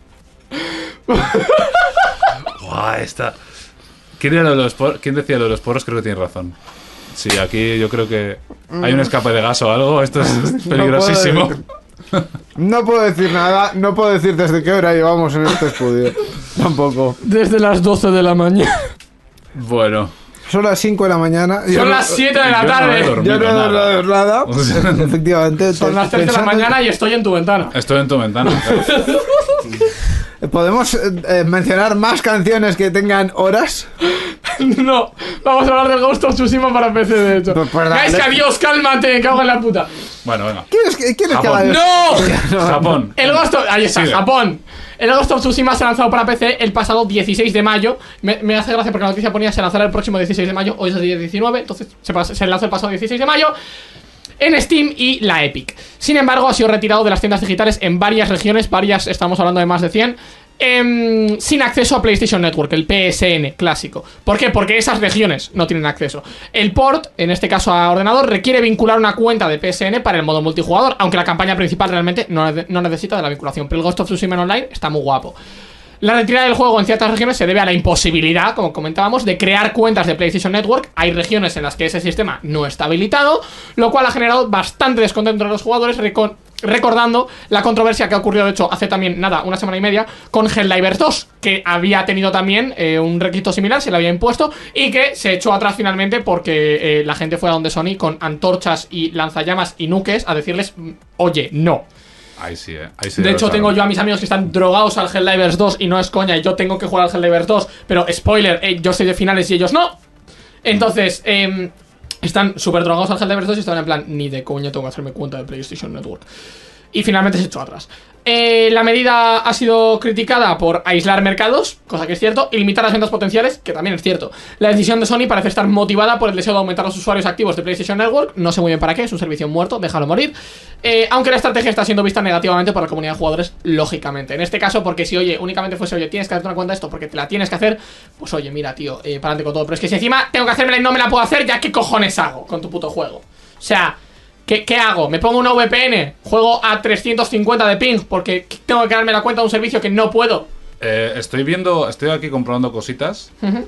Buah, esta. ¿Quién decía lo de los porros? Creo que tiene razón. Sí, aquí yo creo que hay un escape de gas o algo. Esto es peligrosísimo. No puedo decir nada, no puedo decir desde qué hora llevamos en este estudio. Tampoco. Desde las 12 de la mañana. Bueno. Son las 5 de la mañana. Son las 7 de la yo no he tarde. dormido. Yo no he nada. dormido nada. O sea, Efectivamente. Son las 3 de la mañana y estoy en tu ventana. estoy en tu ventana. ¿Podemos mencionar más canciones que tengan horas? No, vamos a hablar del Ghost of Tsushima para PC, de hecho. Pues dale. Guys, que adiós, cálmate, cago en la puta. Bueno, venga. ¿Quieres que Japón. haga ¡No! Japón. El Ghost of... Ahí está, Sigue. Japón. El Ghost of Tsushima se ha lanzado para PC el pasado 16 de mayo. Me hace gracia porque la noticia ponía se lanzará el próximo 16 de mayo. Hoy es el día 19, entonces se lanzó el pasado 16 de mayo en Steam y la Epic. Sin embargo, ha sido retirado de las tiendas digitales en varias regiones, estamos hablando de más de 100, sin acceso a PlayStation Network, el PSN clásico. ¿Por qué? Porque esas regiones no tienen acceso. El port, en este caso a ordenador, requiere vincular una cuenta de PSN para el modo multijugador, aunque la campaña principal realmente no necesita de la vinculación. Pero el Ghost of Tsushima Online está muy guapo. La retirada del juego en ciertas regiones se debe a la imposibilidad, como comentábamos, de crear cuentas de PlayStation Network. Hay regiones en las que ese sistema no está habilitado, lo cual ha generado bastante descontento entre los jugadores, recordando la controversia que ha ocurrido, de hecho, hace también, una semana y media, con Helldivers 2, que había tenido también un requisito similar, se le había impuesto, y que se echó atrás finalmente porque la gente fue a donde Sony con antorchas y lanzallamas y nuques a decirles, oye, no. Ahí sí, ahí sí. De hecho, tengo yo a mis amigos que están drogados al Helldivers 2 y no es coña, y yo tengo que jugar al Helldivers 2, pero spoiler, yo soy de finales y ellos no. Entonces, están súper drogados al Helldivers 2 y están en plan, ni de coña tengo que hacerme cuenta de PlayStation Network. Y finalmente se echó atrás. La medida ha sido criticada por aislar mercados, cosa que es cierto, y limitar las ventas potenciales, que también es cierto. La decisión de Sony parece estar motivada por el deseo de aumentar los usuarios activos de PlayStation Network. No sé muy bien para qué, es un servicio muerto, déjalo morir. Aunque la estrategia está siendo vista negativamente por la comunidad de jugadores, lógicamente. En este caso, porque si, únicamente fuese, tienes que hacerte una cuenta de esto porque te la tienes que hacer, pues mira, tío, para adelante con todo. Pero es que si encima tengo que hacérmela y no me la puedo hacer, ¿ya qué cojones hago con tu puto juego? O sea... ¿Qué hago? ¿Me pongo una VPN? ¿Juego a 350 de ping? Porque tengo que darme la cuenta de un servicio que no puedo. Estoy aquí comprobando cositas.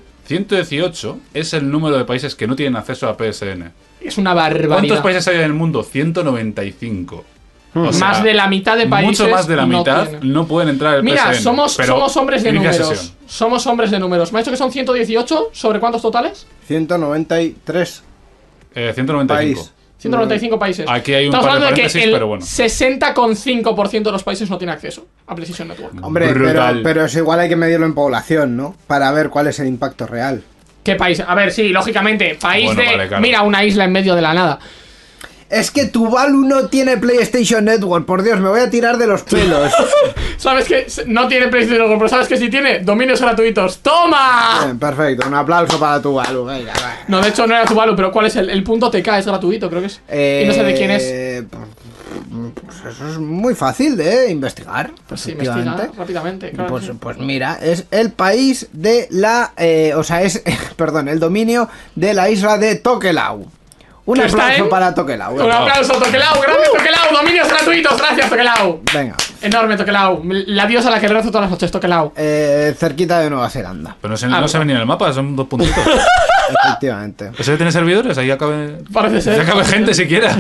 118 es el número de países que no tienen acceso a PSN. Es una barbaridad. ¿Cuántos países hay en el mundo? 195. O sea, más de la mitad de países. Mucho más de la no mitad tienen. no pueden entrar al Mira, PSN. somos hombres de inicia números. sesión. Somos hombres de números. ¿Me ha dicho que son 118? ¿Sobre cuántos totales? 193. 195. País. 195 países. Aquí hay un Estamos par de hablando de que paréntesis, el pero bueno. 60,5% de los países no tiene acceso a PlayStation Network. Hombre, Brutal. pero es igual, hay que medirlo en población, ¿no? Para ver cuál es el impacto real. ¿Qué país? A ver, sí, lógicamente, país Bueno, de... vale, claro. Mira, una isla en medio de la nada. Es que Tuvalu no tiene PlayStation Network, por Dios, me voy a tirar de los pelos. ¿Sabes que no tiene PlayStation Network? Pero ¿sabes que sí tiene? Dominios gratuitos. ¡Toma! Bien, perfecto, un aplauso para Tuvalu. Venga, va. No, de hecho no era Tuvalu, pero ¿cuál es el punto TK? Es gratuito, creo que es. Y no sé de quién es. Pues eso es muy fácil de investigar. Pues sí, efectivamente. investiga rápidamente. Claro Pues, que sí. pues mira, es el país de la... perdón, el dominio de la isla de Tokelau. Un ¿Que está aplauso en? para Tokelau. Un aplauso, Tokelau, grande Tokelau, dominios gratuitos, gracias Tokelau. Venga, Enorme Tokelau, la diosa a la que rezo todas las noches, Tokelau. cerquita de Nueva Zelanda. Pero no se ven ni en el mapa, son 2 puntitos. Efectivamente. ¿Eso de tener servidores? Ahí acabe... Parece ser. Ya cabe gente siquiera.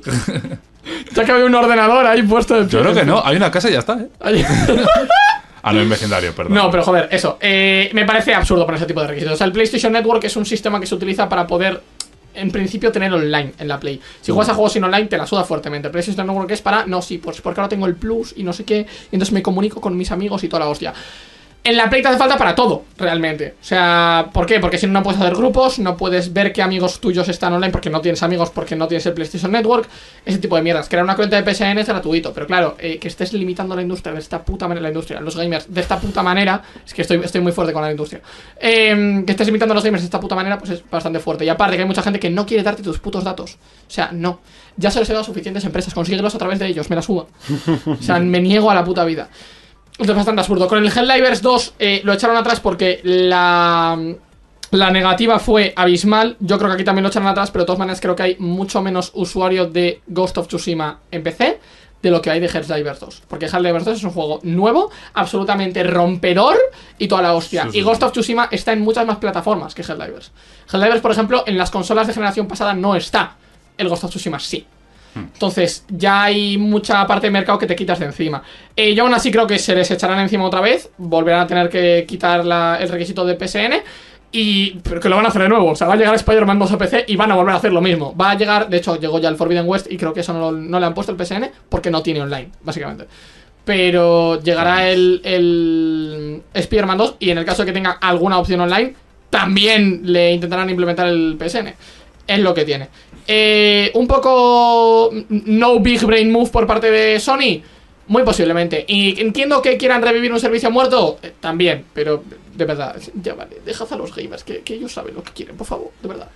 Ya que había un ordenador ahí puesto de pie. Yo creo que no, hay una casa y ya está, ¿eh? Ahí. Ah, no, en vecindario, perdón. No, pero joder, eso. Me parece absurdo para ese tipo de requisitos. O sea, el PlayStation Network es un sistema que se utiliza para poder, en principio, tener online en la Play. Si juegas a juegos sin online, te la suda fuertemente. El PlayStation Network es para, no, sí, pues porque ahora tengo el Plus y no sé qué, y entonces me comunico con mis amigos y toda la hostia. En la Play te hace falta para todo, realmente. O sea, ¿por qué? Porque si no, no puedes hacer grupos, no puedes ver qué amigos tuyos están online porque no tienes amigos, porque no tienes el PlayStation Network, ese tipo de mierdas. Crear una cuenta de PSN es gratuito, pero claro, que estés limitando la industria de esta puta manera, los gamers de esta puta manera, es que estoy muy fuerte con la industria. Que estés limitando a los gamers de esta puta manera, pues es bastante fuerte. Y aparte que hay mucha gente que no quiere darte tus putos datos. O sea, no. Ya se los he dado a suficientes empresas, consíguelos a través de ellos, me la suda. O sea, me niego a la puta vida. es bastante absurdo. Con el Helldivers 2 lo echaron atrás porque la negativa fue abismal. Yo creo que aquí también lo echaron atrás, pero de todas maneras creo que hay mucho menos usuarios de Ghost of Tsushima en PC de lo que hay de Helldivers 2. Porque Helldivers 2 es un juego nuevo, absolutamente rompedor y toda la hostia. Sí, sí, y Ghost of Tsushima está en muchas más plataformas que Helldivers. Helldivers, por ejemplo, en las consolas de generación pasada no está. El Ghost of Tsushima sí. Entonces ya hay mucha parte de mercado que te quitas de encima. Yo aún así creo que se les echarán encima otra vez. Volverán a tener que quitar el requisito de PSN. Pero que lo van a hacer de nuevo. O sea, va a llegar Spider-Man 2 a PC y van a volver a hacer lo mismo. Va a llegar, de hecho llegó ya el Forbidden West y creo que eso no le han puesto el PSN porque no tiene online, básicamente. Pero llegará el Spider-Man 2 y en el caso de que tenga alguna opción online también le intentarán implementar el PSN. Es lo que tiene. Un poco no big brain move por parte de Sony. Muy posiblemente. Y entiendo que quieran revivir un servicio muerto. También, pero de verdad, ya vale. Dejad a los gamers, que ellos saben lo que quieren, por favor, de verdad.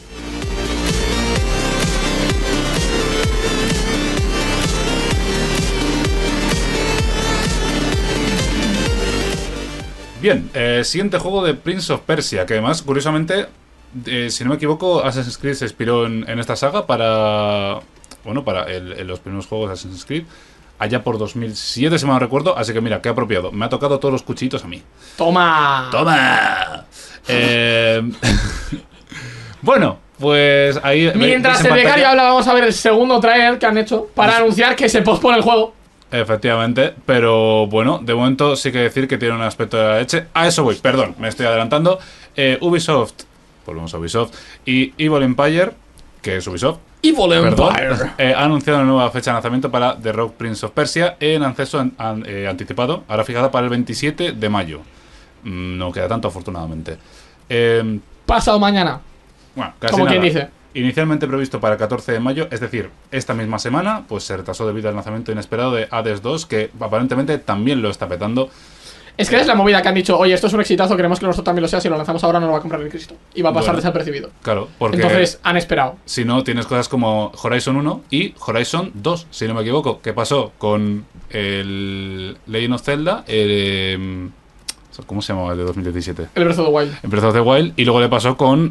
Bien, siguiente juego de Prince of Persia, que además, curiosamente, si no me equivoco, Assassin's Creed se inspiró en esta saga para los primeros juegos de Assassin's Creed, allá por 2007, si me no recuerdo, así que mira, qué apropiado. Me ha tocado todos los cuchillitos a mí. ¡Toma! ¡Toma! Bueno, pues ahí... Mientras el becario habla, vamos a ver el segundo trailer que han hecho para anunciar que se pospone el juego. Efectivamente, pero bueno, de momento sí que decir que tiene un aspecto de la leche. A eso voy, perdón, me estoy adelantando. Ubisoft, volvemos a Ubisoft, y Evil Empire, que es Ubisoft, Evil Empire, ha anunciado una nueva fecha de lanzamiento para The Rogue Prince of Persia en acceso anticipado, ahora fijada para el 27 de mayo. No queda tanto, afortunadamente. pasado mañana. Bueno, casi como nada. quien dice. Inicialmente previsto para el 14 de mayo, es decir, esta misma semana, pues se retrasó debido al lanzamiento inesperado de Hades 2, que aparentemente también lo está petando. Es que es la movida que han dicho, oye, esto es un exitazo, queremos que nosotros también lo sea, si lo lanzamos ahora no lo va a comprar el Cristo. Y va a pasar desapercibido. Claro, porque... Entonces han esperado. Si no, tienes cosas como Horizon 1 y Horizon 2, si no me equivoco. ¿Qué pasó con el Legend of Zelda? ¿Cómo se llamaba el de 2017? El Breath of the Wild. El Breath of the Wild. Y luego le pasó con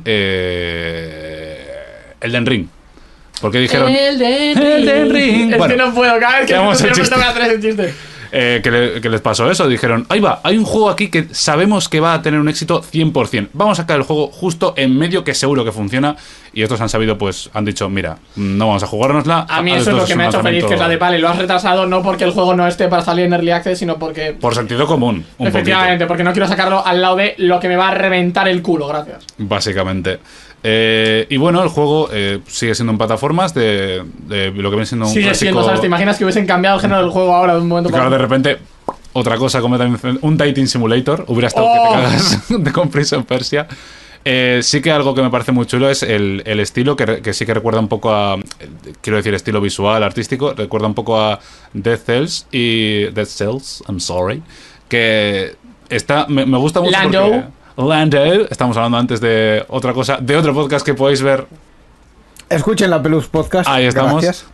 Elden Ring. Porque dijeron... Elden Ring. Es Bueno, que no puedo, cada vez que hagamos el siempre chiste. tengo que hacer ese chiste. Que les pasó eso, dijeron, ahí va, hay un juego aquí que sabemos que va a tener un éxito 100%, vamos a sacar el juego justo en medio que seguro que funciona, y estos han sabido, pues, han dicho, mira, no vamos a jugárnosla. A mí eso es lo que me ha hecho feliz, que es la de vale, lo has retrasado no porque el juego no esté para salir en Early Access, sino porque... Por sentido común, un efectivamente, poquito. porque no quiero sacarlo al lado de lo que me va a reventar el culo, gracias. Básicamente. Y bueno, el juego sigue siendo en plataformas de lo que viene siendo un Sigue clásico... siendo, ¿sabes? ¿Te imaginas que hubiesen cambiado el género del juego ahora de un momento para Claro, de otro? repente, otra cosa completamente... Un dating simulator, hubiera estado que te cagas de con Prince of Persia. Sí que algo que me parece muy chulo es el estilo, que sí que recuerda un poco a... Quiero decir, estilo visual, artístico, recuerda un poco a Dead Cells y... Dead Cells, I'm sorry. Que está... Me gusta mucho Lando. porque... Lando, estamos hablando antes de otra cosa, de otro podcast que podéis ver. Escuchen la Pelus Podcast. Ahí estamos. Gracias.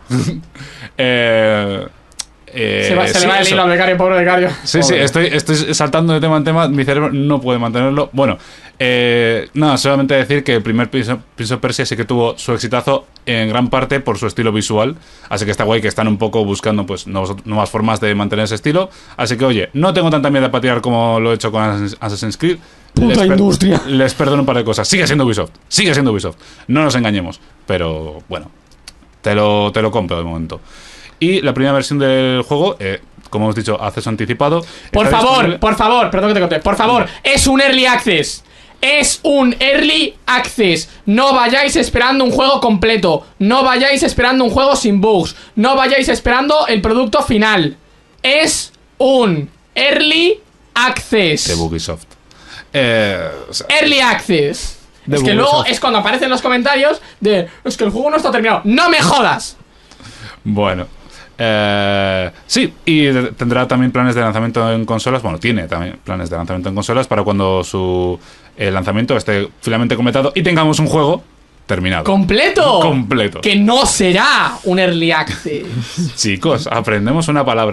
Se le va el eso. hilo al becario, pobre becario. Sí, sí, estoy saltando de tema en tema, mi cerebro no puede mantenerlo. Bueno, nada, solamente decir que el primer Prince of Persia sí que tuvo su exitazo en gran parte por su estilo visual, así que está guay que están un poco buscando pues nuevas formas de mantener ese estilo, así que oye, no tengo tanta miedo para tirar como lo he hecho con Assassin's Creed. Puta industria. Les perdono un par de cosas, sigue siendo Ubisoft, no nos engañemos, pero bueno, te lo compro de momento. Y la primera versión del juego, como hemos dicho, acceso anticipado. Por está favor, disponible- perdón que te conté. Por favor, es un Early Access. Es un Early Access. No vayáis esperando un juego completo. No vayáis esperando un juego sin bugs. No vayáis esperando el producto final. Es un Early Access. de Ubisoft. O sea, Early Access. De Es que Ubisoft. luego es cuando aparecen los comentarios de es que el juego no está terminado. ¡No me jodas! bueno. Sí, y tendrá también planes de lanzamiento en consolas. Bueno, tiene también planes de lanzamiento en consolas para cuando su lanzamiento esté finalmente completado y tengamos un juego terminado. ¡Completo! Completo. Que no será un Early Access. Chicos, aprendemos una palabra hoy.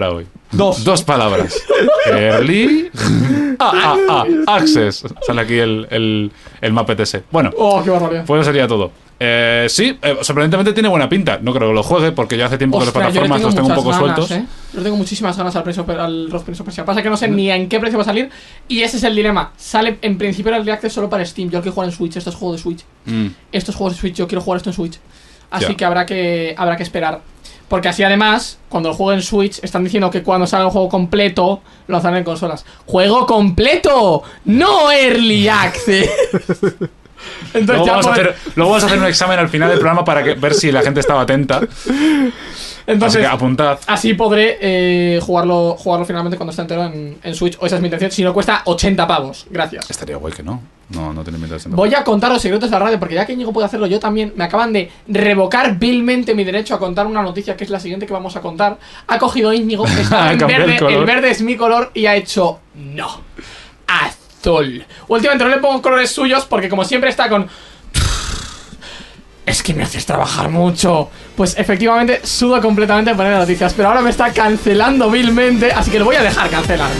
Dos palabras. Early Access. Sale aquí el mapet ese. Bueno, Oh, qué barbaridad. pues eso sería todo. Sí, sorprendentemente tiene buena pinta. No creo que lo juegue porque ya hace tiempo que las Ostras, yo le plataformas los tengo un poco muchas ganas, sueltos. Yo tengo muchísimas ganas al Prince of Persia. Pasa que no sé ni en qué precio va a salir. Y ese es el dilema. Sale en principio el Early Access solo para Steam. Yo quiero jugar en Switch. Esto es juego de Switch. Estos juegos de Switch, yo quiero jugar esto en Switch. Así Ya. que habrá que esperar. Porque así además, cuando el juego en Switch, están diciendo que cuando salga el juego completo, lo lanzarán en consolas. ¡Juego completo! ¡No Early Access! Entonces Luego vamos a hacer un examen al final del programa para ver si la gente estaba atenta. Entonces, Así que apuntad. así podré jugarlo finalmente cuando esté entero en Switch. O esa es mi intención. Si no, cuesta 80 pavos. Gracias. Estaría guay que no. No tiene pinta de ser. Voy a contar los secretos de la radio, porque ya que Íñigo puede hacerlo, yo también. Me acaban de revocar vilmente mi derecho a contar una noticia que es la siguiente que vamos a contar. Ha cogido Íñigo, está en Cambiar el verde, color. el verde es mi color, y ha hecho no. Azul. Últimamente no le pongo colores suyos porque como siempre está con... Es que me haces trabajar mucho. Pues efectivamente sudo completamente poner las noticias, pero ahora me está cancelando vilmente, así que lo voy a dejar cancelar.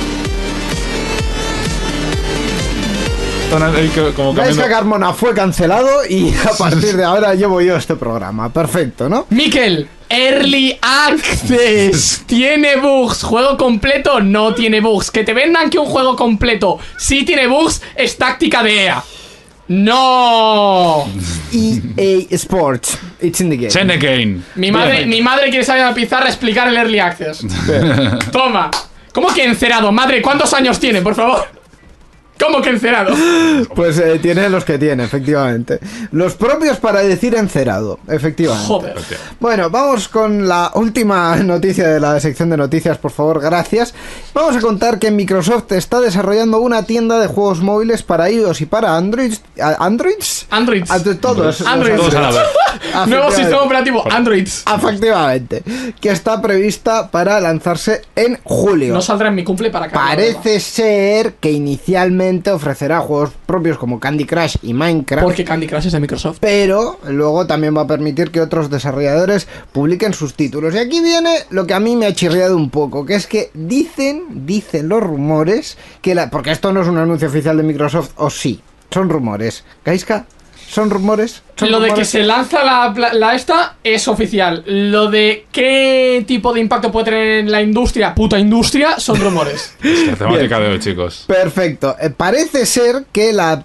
Como Gaisca Carmona fue cancelado y a partir de ahora llevo yo este programa. Perfecto, ¿no? Mikel, Early Access. ¿Tiene bugs? ¿Juego completo? No tiene bugs. Que te vendan que un juego completo sí tiene bugs es táctica de EA. ¡No! EA Sports, it's in the game. Chenegane. Mi madre quiere salir a la pizarra a explicar el Early Access. Toma. ¿Cómo que encerado? Madre, ¿cuántos años tiene, por favor? ¿Cómo que encerado? Pues tiene los que tiene, efectivamente. Los propios para decir encerado, efectivamente. Joder. Bueno, vamos con la última noticia de la sección de noticias, por favor, gracias. Vamos a contar que Microsoft está desarrollando una tienda de juegos móviles para iOS y para Android. ¿Androids? Androids. Todos. Androids. Todos a la vez. Nuevo Efectivamente. sistema operativo, Androids. Efectivamente, que está prevista para lanzarse en julio. No saldrá en mi cumple para acá. Parece ser que inicialmente ofrecerá juegos propios como Candy Crush y Minecraft, Porque Candy Crush es de Microsoft. pero luego también va a permitir que otros desarrolladores publiquen sus títulos. Y aquí viene lo que a mí me ha chirriado un poco, que es que dicen los rumores que porque esto no es un anuncio oficial de Microsoft, o sí, son rumores. ¿Gaisca? ¿Son rumores? ¿Son Lo de que rumores? se lanza la esta es oficial. Lo de qué tipo de impacto puede tener en la industria, puta industria, son rumores. La temática de hoy, chicos. Perfecto. Parece ser que la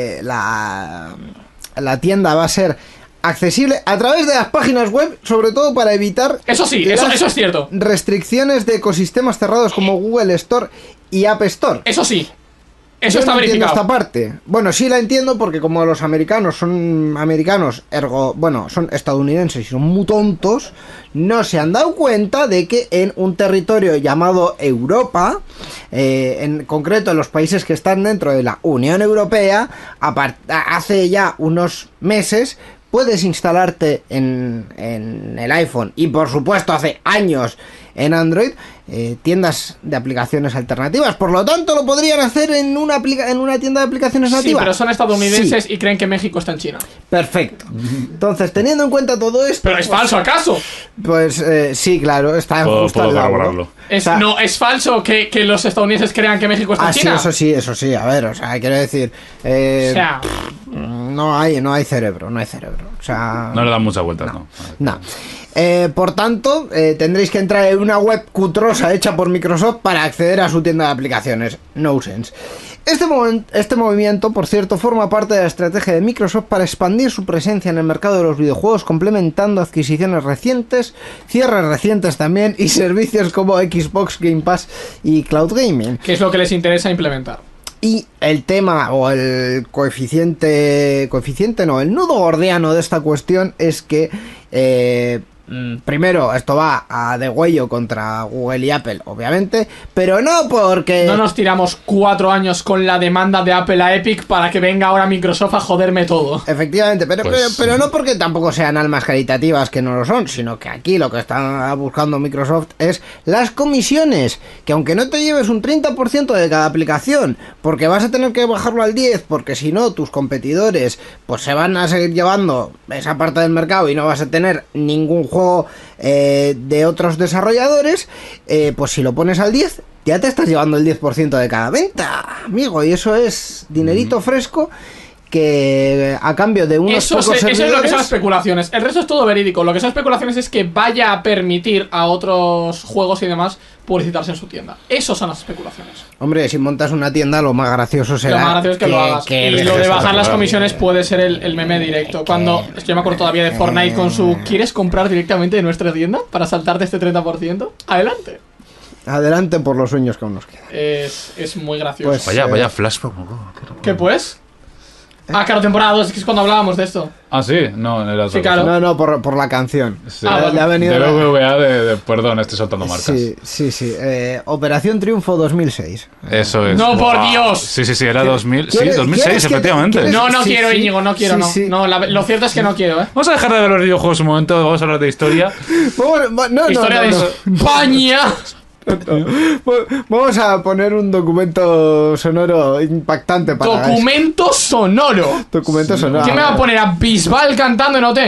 tienda va a ser accesible a través de las páginas web, sobre todo para evitar Eso sí, las eso es cierto. restricciones de ecosistemas cerrados como Google Store y App Store. Eso sí. Eso Yo está no entiendo verificado. esta parte. Bueno, sí la entiendo porque como los americanos son americanos, ergo, bueno, son estadounidenses y son muy tontos, no se han dado cuenta de que en un territorio llamado Europa, en concreto en los países que están dentro de la Unión Europea, hace ya unos meses puedes instalarte en el iPhone y por supuesto hace años en Android tiendas de aplicaciones alternativas. Por lo tanto lo podrían hacer en una tienda de aplicaciones Sí, nativas. pero son estadounidenses Sí, y creen que México está en China. perfecto. Entonces, teniendo en cuenta todo esto, Pero es falso, ¿acaso? pues sí, claro, está Puedo justo al lado, ¿no? corroborarlo. O sea, No, es falso que los estadounidenses crean que México está en sí, China. eso sí, a ver, o sea, quiero decir, O sea, no hay cerebro, o sea, No le dan muchas vueltas, ¿no? no. Por tanto, tendréis que entrar en una web cutrosa hecha por Microsoft para acceder a su tienda de aplicaciones. No sense. Este movimiento, por cierto, forma parte de la estrategia de Microsoft para expandir su presencia en el mercado de los videojuegos, complementando adquisiciones recientes, cierres recientes también y servicios como Xbox Game Pass y Cloud Gaming. ¿qué es lo que les interesa implementar? Y el tema o el coeficiente no, el nudo gordiano de esta cuestión es que primero esto va a degüello contra Google y Apple, obviamente, pero no porque No nos tiramos 4 años con la demanda de Apple a Epic para que venga ahora Microsoft a joderme todo. efectivamente, Pues- pero no porque tampoco sean almas caritativas que no lo son, sino que aquí lo que está buscando Microsoft es las comisiones, que aunque no te lleves un 30% de cada aplicación, porque vas a tener que bajarlo al 10%, porque si no tus competidores pues se van a seguir llevando esa parte del mercado y no vas a tener ningún juego juego de otros desarrolladores, pues si lo pones al 10, ya te estás llevando el 10% de cada venta, amigo, y eso es dinerito fresco que a cambio de unos Eso, pocos eso es lo que servidores... son especulaciones. El resto es todo verídico. Lo que son especulaciones es que vaya a permitir a otros juegos y demás publicitarse en su tienda. Eso son las especulaciones. Hombre, si montas una tienda, lo más gracioso será Lo más gracioso es que lo hagas. Y lo de bajar las comisiones puede ser el meme directo. Cuando, es que yo me acuerdo todavía de Fortnite con su ¿quieres comprar directamente de nuestra tienda para saltarte este 30%? Adelante. Adelante por los sueños que aún nos quedan. Es muy gracioso. Pues, Vaya flashback. ¿Qué pues? Ah, claro, temporada 2, es que es cuando hablábamos de esto. Ah, sí, no, era otra Sí, claro. cosa. No, por la canción. Sí. Ah, Le ha venido de la- BBVA perdón, estoy soltando marcas. Sí. Operación Triunfo 2006. Eso es. No, por Buah. Dios. Sí, era 2000. Sí, ¿Quieres- 2006, quieres que te- efectivamente. quieres- No Sí, quiero, sí. Íñigo, no quiero, Sí, no. sí. No, lo cierto es que no quiero, Vamos a dejar de ver los videojuegos un momento, vamos a hablar de historia. Historia de España. Vamos a poner un documento sonoro impactante para Documento sonoro. documento sonoro. ¿Quién me va a poner a Bisbal cantando en OT?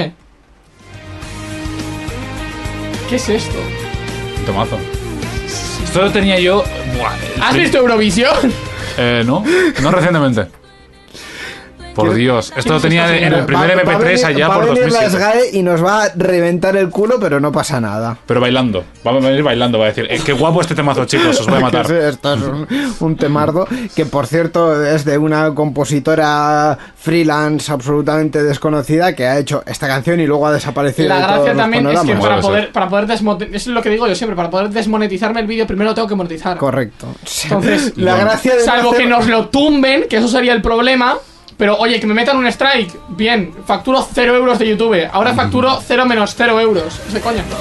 ¿Qué es esto? Un tomazo. Esto lo tenía yo. Buah, ¿Has visto Eurovisión? No recientemente. Por Dios, esto lo tenía en el primer MP3 allá por va a venir la 2007. SGAE y nos va a reventar el culo, pero no pasa nada. Pero bailando, va a venir bailando, va a decir, qué guapo este temazo, chicos, os voy a matar. Que sí, esto es un temardo que, por cierto, es de una compositora freelance absolutamente desconocida que ha hecho esta canción y luego ha desaparecido La de todos gracia los también es que panoramas. para poder desmonetizar, es lo que digo yo siempre, para poder desmonetizarme el vídeo primero lo tengo que monetizar. Correcto. Entonces, la gracia de salvo no hacer- que nos lo tumben, que eso sería el problema. Pero oye, que me metan un strike, bien, facturo 0 euros de YouTube. Ahora facturo 0 menos 0 euros. Es de coña.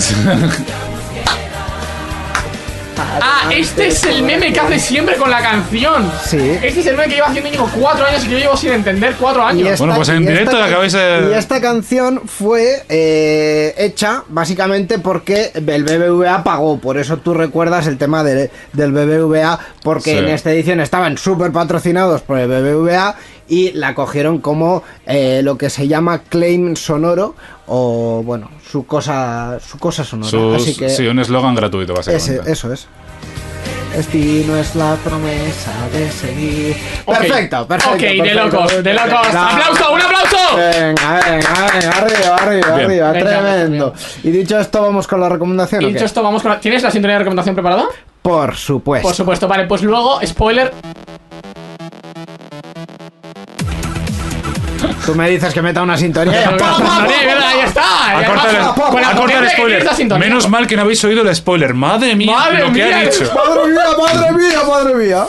Ah, este es el meme que hace siempre con la canción. Sí. Este es el meme que lleva haciendo Íñigo 4 años y que yo llevo sin entender 4 años. Bueno, pues en y directo esta- acabáis de- Y esta canción fue hecha básicamente porque el BBVA pagó. Por eso tú recuerdas el tema del BBVA, porque Sí. en esta edición estaban súper patrocinados por el BBVA y la cogieron como lo que se llama claim sonoro o, bueno, su cosa sonora. Así que Sí, un eslogan gratuito, básicamente. eso es. Destino es la promesa de seguir. Ok. Perfecto. Ok, de perfecto. locos, de locos. Venga. ¡Aplauso, un aplauso! Venga, arriba, Bien. arriba, Venga, tremendo. Y dicho esto, vamos con la recomendación. Y ¿o dicho qué? esto, vamos con ¿Tienes la sintonía de recomendación preparada? Por supuesto. Por supuesto, vale, pues luego, spoiler. Tú me dices que meta una sintonía. Ahí está. A cortar el, Con la a cortar corriente el que spoiler. tiene esta sintonía. Menos mal que no habéis oído el spoiler. Madre mía, Madre lo que mía, ha dicho. Madre mía.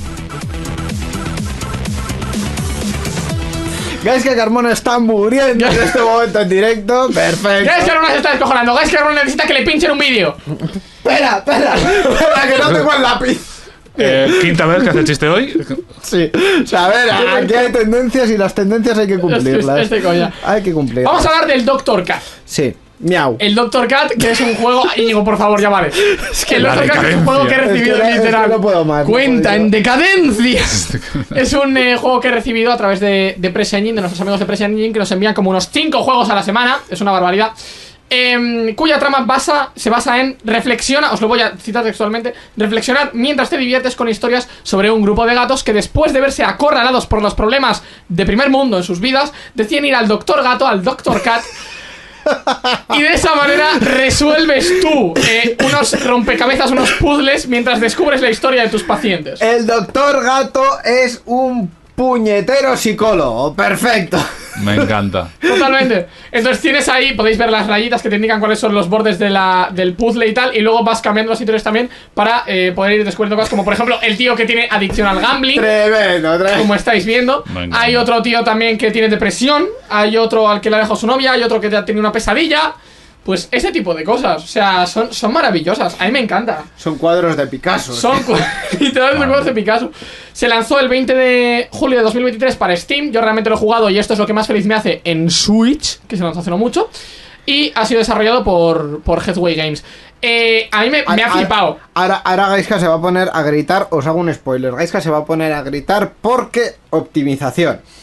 Guys, que Carmona está muriendo en este momento en directo. Perfecto. Guys, que Aruna se está descojonando. Guys, que Aruna necesita que le pinchen un vídeo. Espera, que no tengo el lápiz. Quinta vez que hace el chiste hoy. Sí, o sea, a ver, aquí hay tendencias y las tendencias hay que cumplirlas. Este coña. Hay que cumplirlas. Vamos a hablar del Dr. Cat. Sí, miau. El Dr. Cat, que es un juego. Íñigo, por favor, ya vale. Es que el la Dr. Cat es un juego que he decadencia. recibido Es que literal. no puedo más, no Cuenta puedo. en decadencia. Es un juego que he recibido a través de Press Engine, de nuestros amigos de Press Engine, que nos envían como unos 5 juegos a la semana. Es una barbaridad. Cuya trama se basa en reflexiona, os lo voy a citar textualmente, reflexionar mientras te diviertes con historias sobre un grupo de gatos que después de verse acorralados por los problemas de primer mundo en sus vidas, deciden ir al Doctor Gato, al Dr. Cat, y de esa manera resuelves tú unos rompecabezas, unos puzzles mientras descubres la historia de tus pacientes. El doctor Gato es un puñetero psicólogo. Perfecto. Me encanta. Totalmente. Entonces tienes ahí, podéis ver las rayitas que te indican cuáles son los bordes del puzzle y tal, y luego vas cambiando las historias también para poder ir descubriendo cosas como, por ejemplo, el tío que tiene adicción al gambling, Tremendo. como estáis viendo. Me encanta. Hay otro tío también que tiene depresión, hay otro al que le ha dejado su novia, hay otro que ha tenido una pesadilla. Pues ese tipo de cosas, o sea, son maravillosas, a mí me encanta. Son cuadros de Picasso. Son literalmente juegos de Picasso. Se lanzó el 20 de julio de 2023 para Steam. Yo realmente lo he jugado y esto es lo que más feliz me hace en Switch, que se lanzó hace no mucho. Y ha sido desarrollado por Headway Games. A mí me ha flipado. Ahora Gaiska se va a poner a gritar. Os hago un spoiler. Gaiska se va a poner a gritar porque optimización.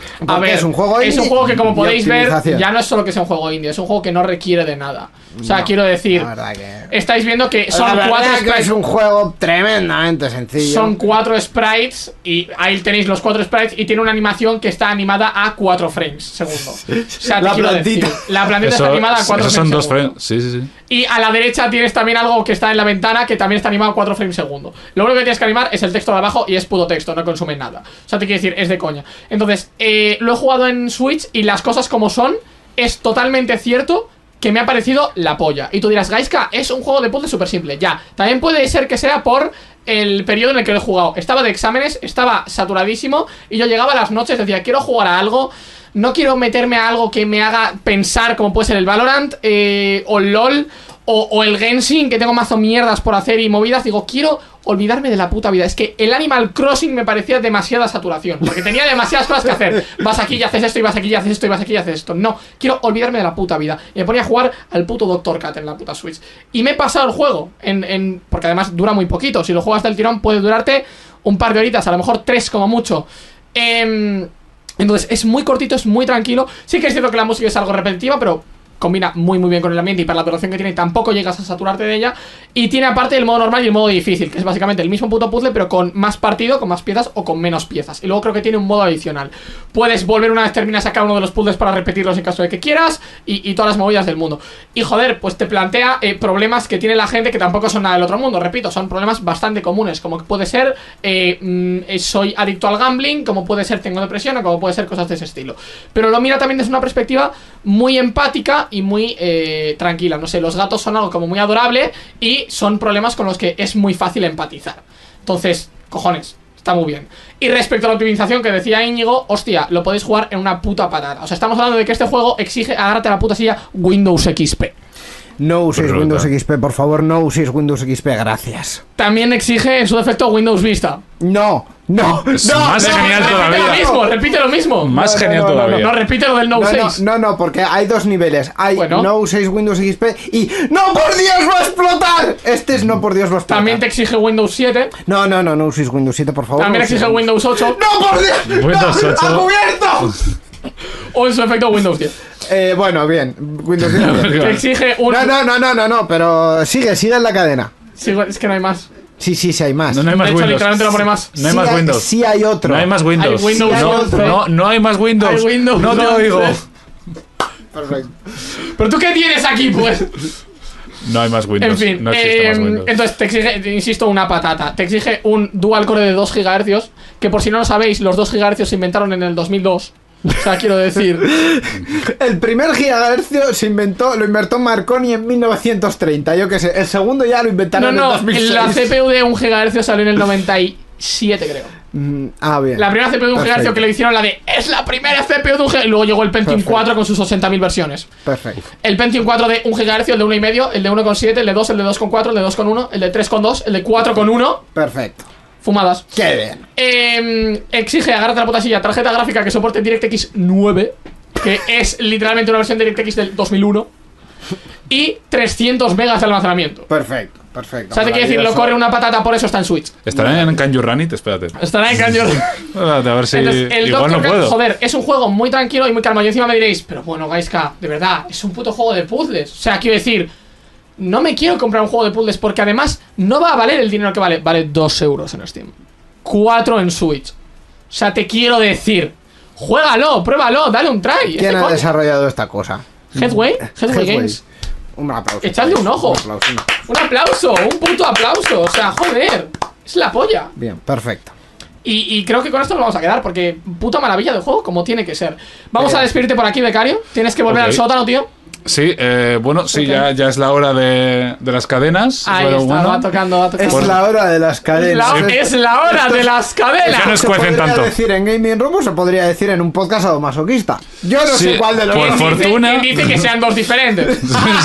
A ver, es un juego indie. Es un juego que, como y podéis ver, optimización. ya no es solo que sea un juego indie, es un juego que no requiere de nada. O sea, No, quiero decir, la verdad que... estáis viendo que son La verdad 4 que sprites. es un juego tremendamente sencillo. Son 4 sprites y ahí tenéis los 4 sprites y tiene una animación que está animada a 4 frames segundo. O sea, te La quiero plantita. decir, la plantita está animada a 4 esos frames son 2 segundo. frames. Sí. Y a la derecha tienes también algo que está en la ventana que también está animado a 4 frames segundo. Lo único que tienes que animar es el texto de abajo y es puro texto, no consume nada. O sea, te quiero decir, es de coña. Entonces, lo he jugado en Switch y las cosas como son, es totalmente cierto que me ha parecido la polla. Y tú dirás, Gaiska, es un juego de puzzle súper simple. Ya, también puede ser que sea por el periodo en el que lo he jugado. Estaba de exámenes, estaba saturadísimo y yo llegaba a las noches, decía, quiero jugar a algo. No quiero meterme a algo que me haga pensar como puede ser el Valorant o el LOL o el Genshin, que tengo mazo mierdas por hacer y movidas. Digo, quiero olvidarme de la puta vida. Es que el Animal Crossing me parecía demasiada saturación, porque tenía demasiadas cosas que hacer. Vas aquí y haces esto, y vas aquí y haces esto, y vas aquí y haces esto. No, quiero olvidarme de la puta vida. Y me ponía a jugar al puto Dr. Cat en la puta Switch. Y me he pasado el juego, porque además dura muy poquito. Si lo juegas del tirón puede durarte un par de horitas, a lo mejor 3 como mucho. Entonces es muy cortito, es muy tranquilo. Sí que es cierto que la música es algo repetitiva, pero combina muy bien con el ambiente y para la duración que tiene tampoco llegas a saturarte de ella. Y tiene aparte el modo normal y el modo difícil, que es básicamente el mismo puto puzzle pero con más partido, con más piezas o con menos piezas. Y luego creo que tiene un modo adicional. Puedes volver una vez terminas a cada uno de los puzzles para repetirlos en caso de que quieras y todas las movidas del mundo. Y joder, pues te plantea problemas que tiene la gente que tampoco son nada del otro mundo. Repito, son problemas bastante comunes, como que puede ser soy adicto al gambling, como puede ser tengo depresión o como puede ser cosas de ese estilo. Pero lo mira también desde una perspectiva muy empática y muy tranquila. No sé, los gatos son algo como muy adorable y son problemas con los que es muy fácil empatizar. Entonces, cojones, está muy bien. Y respecto a la optimización que decía Íñigo, hostia, lo podéis jugar en una puta patata. O sea, estamos hablando de que este juego exige, agárrate a la puta silla, Windows XP. No uséis Brutal. Windows XP, por favor, no uséis Windows XP, gracias. También exige en su defecto Windows Vista. No. Es más genial todavía. Repite lo mismo. Más No, genial no, no, todavía. No, repite lo del no uséis. No, porque hay dos niveles. Hay Bueno. no uséis Windows XP y ¡no por Dios va a explotar! Este es no por Dios va a explotar. También te exige Windows 7. No uséis Windows 7, por favor. También no exige uséis- Windows 8. ¡No por Dios! Windows ¡No! 8. ¡Ha cubierto! O en su efecto Windows 10. Bueno, bien. Windows 10. Te exige un... No, pero sigue en la cadena. Sí, es que no hay más. Sí, hay más. No hay más De hecho, Windows. literalmente lo pone más. No hay Sí más Windows. Sí hay otro. No hay más Windows. Hay Windows Sí, hay 11. otro. No hay más Windows. Hay Windows no te 11. oigo. Perfecto. ¿Pero tú qué tienes aquí, pues? No hay más Windows. En fin, no existe más Windows. entonces te exige, insisto, una patata. Te exige un dual core de 2 GHz, que por si no lo sabéis, los 2 GHz se inventaron en el 2002. O sea, quiero decir... El primer gigahercio lo inventó Marconi en 1930. Yo qué sé. El segundo ya lo inventaron No, en 2006. la CPU de 1 GHz salió en el 97, creo. Bien. La primera CPU de 1 Perfecto. GHz que le hicieron la de... Es la primera CPU de 1 GHz. Luego llegó el Pentium Perfecto. 4 con sus 80.000 versiones. Perfecto. El Pentium 4 de 1 GHz, el de 1,5, el de 1,7, el de 2, el de 2,4, el de 2,1, el de 3,2, el de 4,1. Perfecto. Fumadas. Qué bien. Exige, agárrate la puta silla, tarjeta gráfica que soporte DirectX 9, que es literalmente una versión de DirectX del 2001, y 300 megas de almacenamiento. Perfecto. O sea, te quiero decir, lo corre una patata, por eso está en Switch. ¿Estará en Can You Run It? Espérate. Estará en Canyon. A ver si. Entonces, el Igual no Dr. Cat, puedo. joder, es un juego muy tranquilo y muy calmado. Y encima me diréis, pero bueno, Gaiska, de verdad, es un puto juego de puzzles. O sea, quiero decir, no me quiero comprar un juego de puzzles porque además no va a valer el dinero que vale. Vale 2 euros en Steam, 4 en Switch. O sea, te quiero decir, juégalo, pruébalo, dale un try. ¿Quién ha desarrollado esta cosa? Headway Games. Un aplauso. Echadle un ojo. Un aplauso. Un aplauso, un puto aplauso. O sea, joder, es la polla. Bien, perfecto. Y creo que con esto nos vamos a quedar, porque puta maravilla de juego, como tiene que ser. Vamos a despedirte por aquí, becario. Tienes que volver Ok. al sótano, tío. Sí, bueno, sí, Ok. ya es la hora de las cadenas. Ahí pero está, bueno. va tocando. Es la hora de las cadenas. Es la hora de las cadenas. Ya no es Se cuecen podría tanto. decir en Gaming Room o se podría decir en un podcast sadomasoquista. Yo no Sí, sé cuál de los por dos. favor. Dice- fortuna. ¿Quién dice que sean dos diferentes?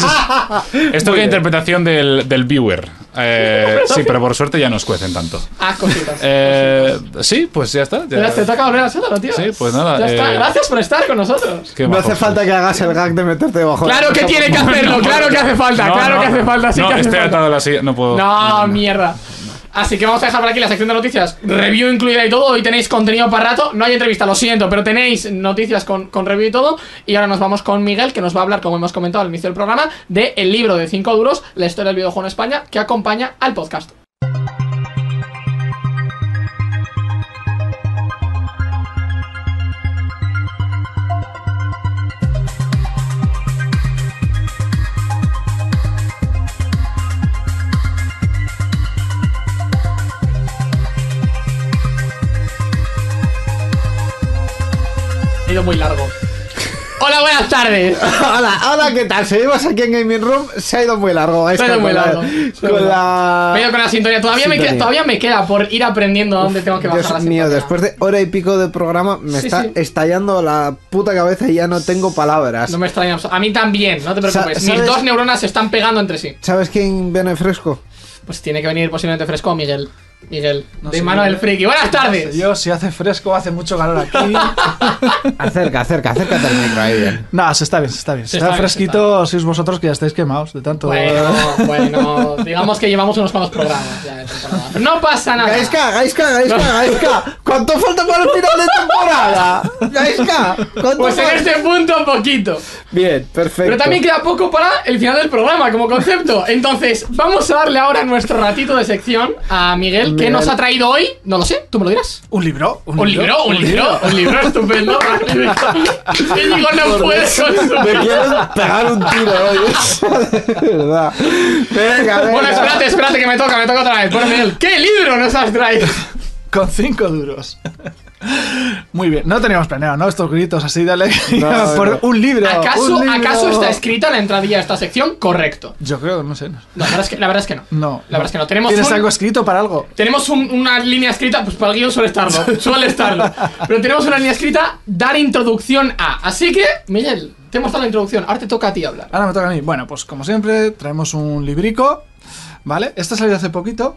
Esto que interpretación del viewer. Sí, pero por suerte ya nos cuecen tanto. Ah, cositas. Sí, pues ya está. Ya te toca volver al sótano, tío. Sí, pues nada, Ya está. eh, Gracias por estar con nosotros. Qué No majos hace falta sois. que hagas el gag de meterte debajo. Claro que tiene que hacerlo, claro que hace falta, No, claro no, que hace falta, sí no, que hace estoy falta. atado a la silla, no puedo. No, mierda. Así que vamos a dejar por aquí la sección de noticias, review incluida y todo. Hoy tenéis contenido para rato. No hay entrevista, lo siento, pero tenéis noticias con review y todo. Y ahora nos vamos con Miguel, que nos va a hablar, como hemos comentado al inicio del programa, de el libro de 5 duros, la historia del videojuego en España, que acompaña al podcast. Ha ido muy largo. Hola, buenas tardes. Hola, ¿qué tal? Seguimos aquí en Gaming Room. Se ha ido muy largo. Se ha ido muy largo. Me he ido con la sintonía. Todavía me queda por ir aprendiendo a dónde tengo que bajar Dios la mío, sintonía. después de hora y pico de programa me está estallando la puta cabeza y ya no tengo palabras. No me extraña. A mí también, no te preocupes. ¿Sabes? Mis 2 neuronas se están pegando entre sí. ¿Sabes quién viene fresco? Pues tiene que venir posiblemente fresco Miguel. No de sé, mano del friki. Buenas tardes. No sé yo, si hace fresco, hace mucho calor aquí. Acércate al micro ahí bien. No, se está bien. Está fresquito, sois vosotros que ya estáis quemados de tanto. Bueno, digamos que llevamos unos cuantos programas ya de temporada. No pasa nada. Gaiska. ¿Cuánto falta para el final de temporada? Gaiska, ¿cuánto Pues en falta? este punto poquito. Bien, perfecto. Pero también queda poco para el final del programa como concepto. Entonces, vamos a darle ahora nuestro ratito de sección a Miguel. ¿Qué nos ha traído hoy? No lo sé, tú me lo dirás. Un libro estupendo. Íñigo no puede con su... Me quiero pegar un tiro hoy. De verdad. Venga. Bueno, espérate que me toca otra vez. Bueno, Miguel, ¿qué libro nos has traído? Con 5 duros. Muy bien, no teníamos planeado, ¿no? Estos gritos así, dale. No, por no. un libro. ¿Acaso está escrita la entradilla de esta sección? Correcto. Yo creo, no sé. No, la verdad es que no. No. La verdad es que no. Tenemos ¿Tienes algo escrito para algo? Tenemos una línea escrita, pues para el guión suele estarlo. Pero tenemos una línea escrita, dar introducción a. Así que, Miguel, te hemos dado la introducción, ahora te toca a ti hablar. Ahora me toca a mí. Bueno, pues como siempre, traemos un librico, ¿vale? Este salió hace poquito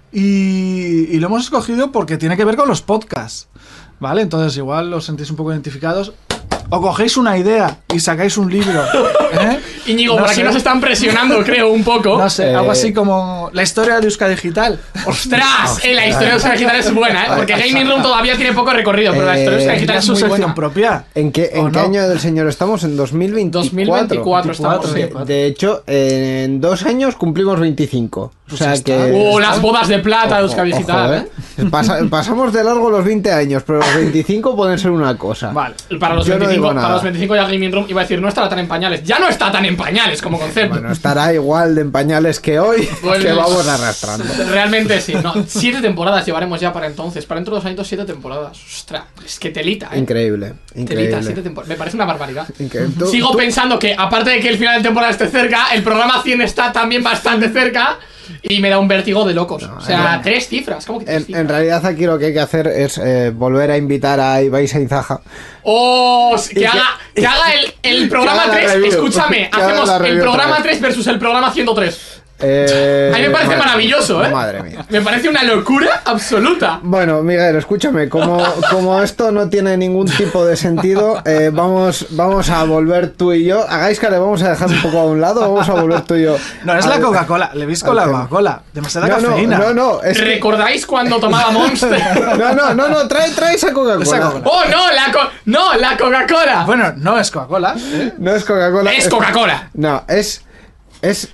y lo hemos escogido porque tiene que ver con los podcasts, ¿vale? Entonces igual os sentís un poco identificados. O cogéis una idea y sacáis un libro, ¿eh? Íñigo, No por aquí sé. nos están presionando, creo, un poco. No sé, algo así como la historia de Euska Digital. ¡Ostras! La historia de Euska Digital es buena, ¿eh? Porque Gaming Room todavía tiene poco recorrido, pero la historia de Euska Digital ¿Tiene es su muy sección buena. propia? ¿En qué no? año del señor estamos? En 2024. 2024 estamos, sí. De hecho, en 2 años cumplimos 25. O sea que... Las bodas de plata de Euska Digital, Ojo, pasamos de largo los 20 años, pero los 25 pueden ser una cosa. Vale. Para los Yo no 25, digo para nada. los 25 ya Gaming Room iba a decir, no estará tan en pañales. Ya no está tan en pañales como concepto. Bueno, estará igual de en pañales que hoy, Pues- que vamos arrastrando. Realmente sí. No, 7 temporadas llevaremos ya para entonces. Para dentro de 2 años 7 temporadas. Ostras, es que telita, ¿eh? Increíble, Telita, increíble. 7 temporadas. Me parece una barbaridad. Increíble. Tú- Sigo tú- pensando que, aparte de que el final de temporada esté cerca, el programa 100 está también bastante cerca. Y me da un vértigo de locos. O sea, 3 cifras. ¿Cómo que 3 En cifras? realidad aquí lo que hay que hacer es volver a invitar a Ibai Sainzaja. ¡Oh! Y Que haga el programa que haga la 3. review. Escúchame, Que haga hacemos la el review programa otra vez. 3 versus el programa 103. A mí me parece Madre maravilloso, mía, ¿eh? Madre mía. Me parece una locura absoluta. Bueno, Miguel, escúchame, como esto no tiene ningún tipo de sentido, vamos a volver tú y yo. A Gaiska le vamos a dejar un poco a un lado, vamos a volver tú y yo. No, es la Coca-Cola. Le veis con la Coca-Cola. Demasiada cafeína. No, es que- ¿Recordáis cuando tomaba Monster? no, trae esa Esa Coca-Cola. Coca-Cola. ¡Oh, no! La Coca-Cola. Bueno, no es Coca-Cola. No es Coca-Cola. Es Coca-Cola. No, es Es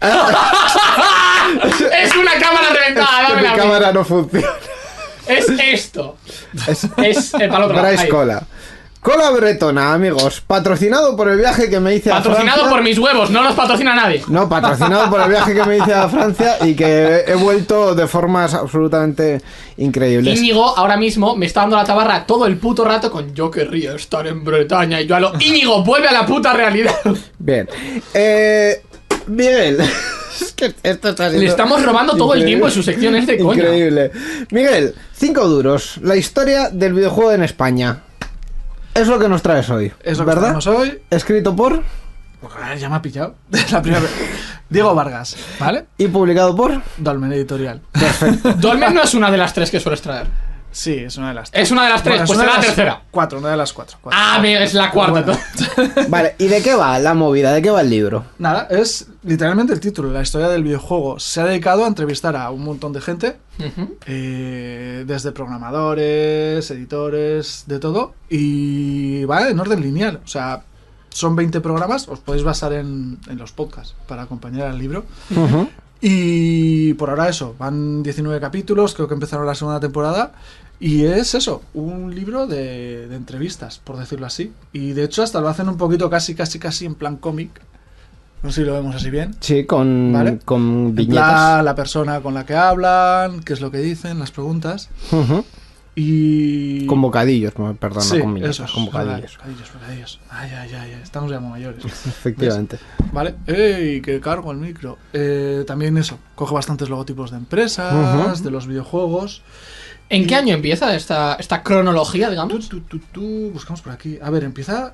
una cámara reventada, mi dámela a mí. cámara no funciona. Es esto. Es para el otro lado. Bryce Ahí. Cola. Cola bretona, amigos. Patrocinado por el viaje que me hice a Patrocinado Francia. por mis huevos, no los patrocina nadie. No, patrocinado por el viaje que me hice a Francia y que he vuelto de formas absolutamente increíbles. Íñigo ahora mismo me está dando la tabarra todo el puto rato con yo querría estar en Bretaña y yo a lo... Íñigo, vuelve a la puta realidad. Bien. Miguel. Es que esto está siendo Le estamos robando todo el tiempo en su sección este, coño. Increíble. Miguel, 5 duros. La historia del videojuego en España. Es lo que nos traes hoy. Es lo que ¿verdad? tenemos hoy. Escrito por Joder, ya me ha pillado. La primera vez. Diego Vargas, ¿vale? y publicado por. Dolmen Editorial. Dolmen no es una de las 3 que sueles traer. Sí, es una de las tres. Es una de las tres, Bueno, pues es una será de la las tercera. Cuatro, una de las cuatro. Ah, mira, es la cuarta. Bueno. entonces. Vale, ¿y de qué va la movida? ¿De qué va el libro? Nada, es literalmente el título, la historia del videojuego. Se ha dedicado a entrevistar a un montón de gente, Ujú. desde programadores, editores, de todo, y va en orden lineal. O sea, son 20 programas, os podéis basar en los podcasts para acompañar al libro. Ujú. Y por ahora eso, van 19 capítulos, creo que empezaron la segunda temporada. Y es eso, un libro de entrevistas, por decirlo así. Y de hecho hasta lo hacen un poquito casi en plan cómic. No sé si lo vemos así bien. Sí, con, Vale. con En viñetas. plan, la persona con la que hablan, qué es lo que dicen, las preguntas. Ujú. Y... Con bocadillos, perdón, sí, no con viñetas, eso, con bocadillos. bocadillos. Ay, estamos ya muy mayores. Efectivamente. Vale, ¡ey! Que cargo el micro. También eso, coge bastantes logotipos de empresas, Ujú. de los videojuegos. ¿En qué año empieza esta cronología, digamos? Buscamos por aquí. A ver, empieza.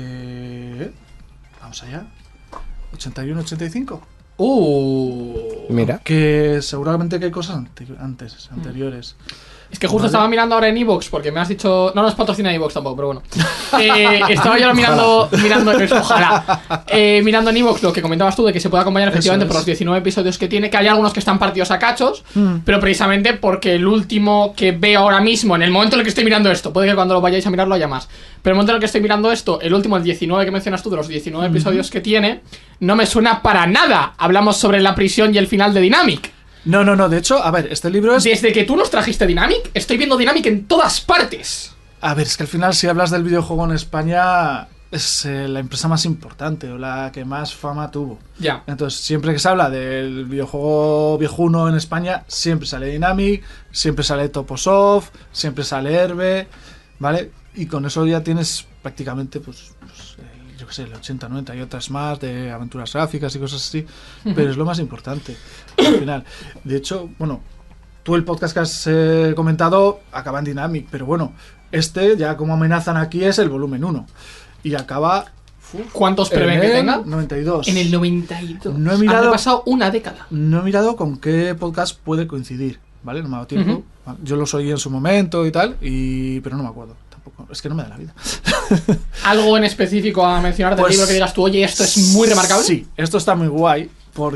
Vamos allá. 81-85. Mira. Que seguramente que hay cosas anteriores. Es que justo Vale. estaba mirando ahora en iVoox porque me has dicho... No nos patrocina iVoox tampoco, pero bueno. Estaba yo mirando eso, ojalá. Mirando en iVoox lo que comentabas tú de que se puede acompañar efectivamente Eso por es. los 19 episodios que tiene, que hay algunos que están partidos a cachos, pero precisamente porque el último que veo ahora mismo, en el momento en el que estoy mirando esto, puede que cuando lo vayáis a mirarlo haya más, pero el momento en el que estoy mirando esto, el último, el 19 que mencionas tú, de los 19 episodios que tiene, no me suena para nada. Hablamos sobre la prisión y el final de Dynamic. No. De hecho, a ver, este libro es. Desde que tú nos trajiste Dynamic, estoy viendo Dynamic en todas partes. A ver, es que al final, si hablas del videojuego en España, es la empresa más importante o la que más fama tuvo. Ya. Entonces, siempre que se habla del videojuego viejuno en España, siempre sale Dynamic, siempre sale Toposoft, siempre sale Herbe, ¿vale? Y con eso ya tienes prácticamente, yo qué sé, el 80, 90 y otras más de aventuras gráficas y cosas así, pero es lo más importante al final. De hecho, bueno, tú el podcast que has comentado acaba en Dynamic, pero bueno, este ya como amenazan aquí es el volumen 1 y acaba... ¿Cuántos prevén en que el tenga? 92. En el 92. No he mirado- Ha pasado una década. No he mirado con qué podcast puede coincidir, ¿vale? No me ha dado tiempo. Yo los oí en su momento y tal, pero no me acuerdo tampoco. Es que no me da la vida. ¿Algo en específico a mencionar del Pues, libro que digas tú, oye, esto es muy remarcable? Sí, esto está muy guay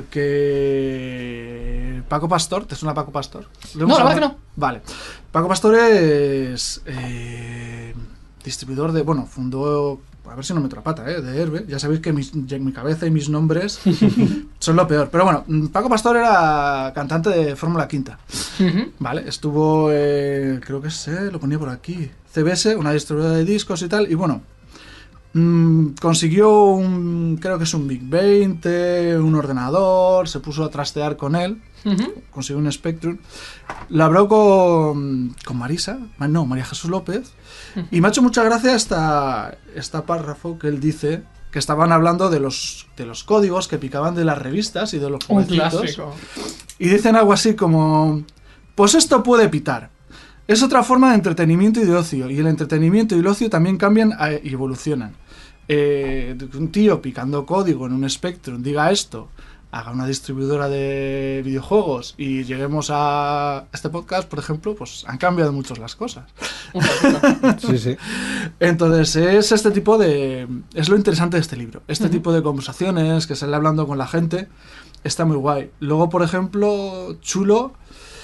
porque Paco Pastor, ¿te suena Paco Pastor? ¿Lo hemos No, la verdad hablado? que no. Vale. Paco Pastor es distribuidor de... Bueno, fundó... A ver si no meto la pata, de Herbe. Ya sabéis que mi cabeza y mis nombres son lo peor. Pero bueno, Paco Pastor era cantante de Fórmula Quinta. Ujú. Vale, estuvo, creo que lo ponía por aquí, CBS, una distribuidora de discos y tal, y bueno, consiguió creo que es un Big 20, un ordenador, se puso a trastear con él, Ujú. consiguió un Spectrum, lo habló con María Jesús López, y me ha hecho mucha gracia esta párrafo que él dice que estaban hablando de los códigos que picaban de las revistas y de los Un jueguecitos. clásico. Y dicen algo así como: pues esto puede pitar. Es otra forma de entretenimiento y de ocio. Y el entretenimiento y el ocio también cambian y evolucionan. Un tío picando código en un Spectrum diga esto, haga una distribuidora de videojuegos y lleguemos a este podcast, por ejemplo, pues han cambiado mucho las cosas. Un clásico. Sí, sí. Entonces es es lo interesante de este libro. Este tipo de conversaciones que sale hablando con la gente está muy guay. Luego, por ejemplo, chulo,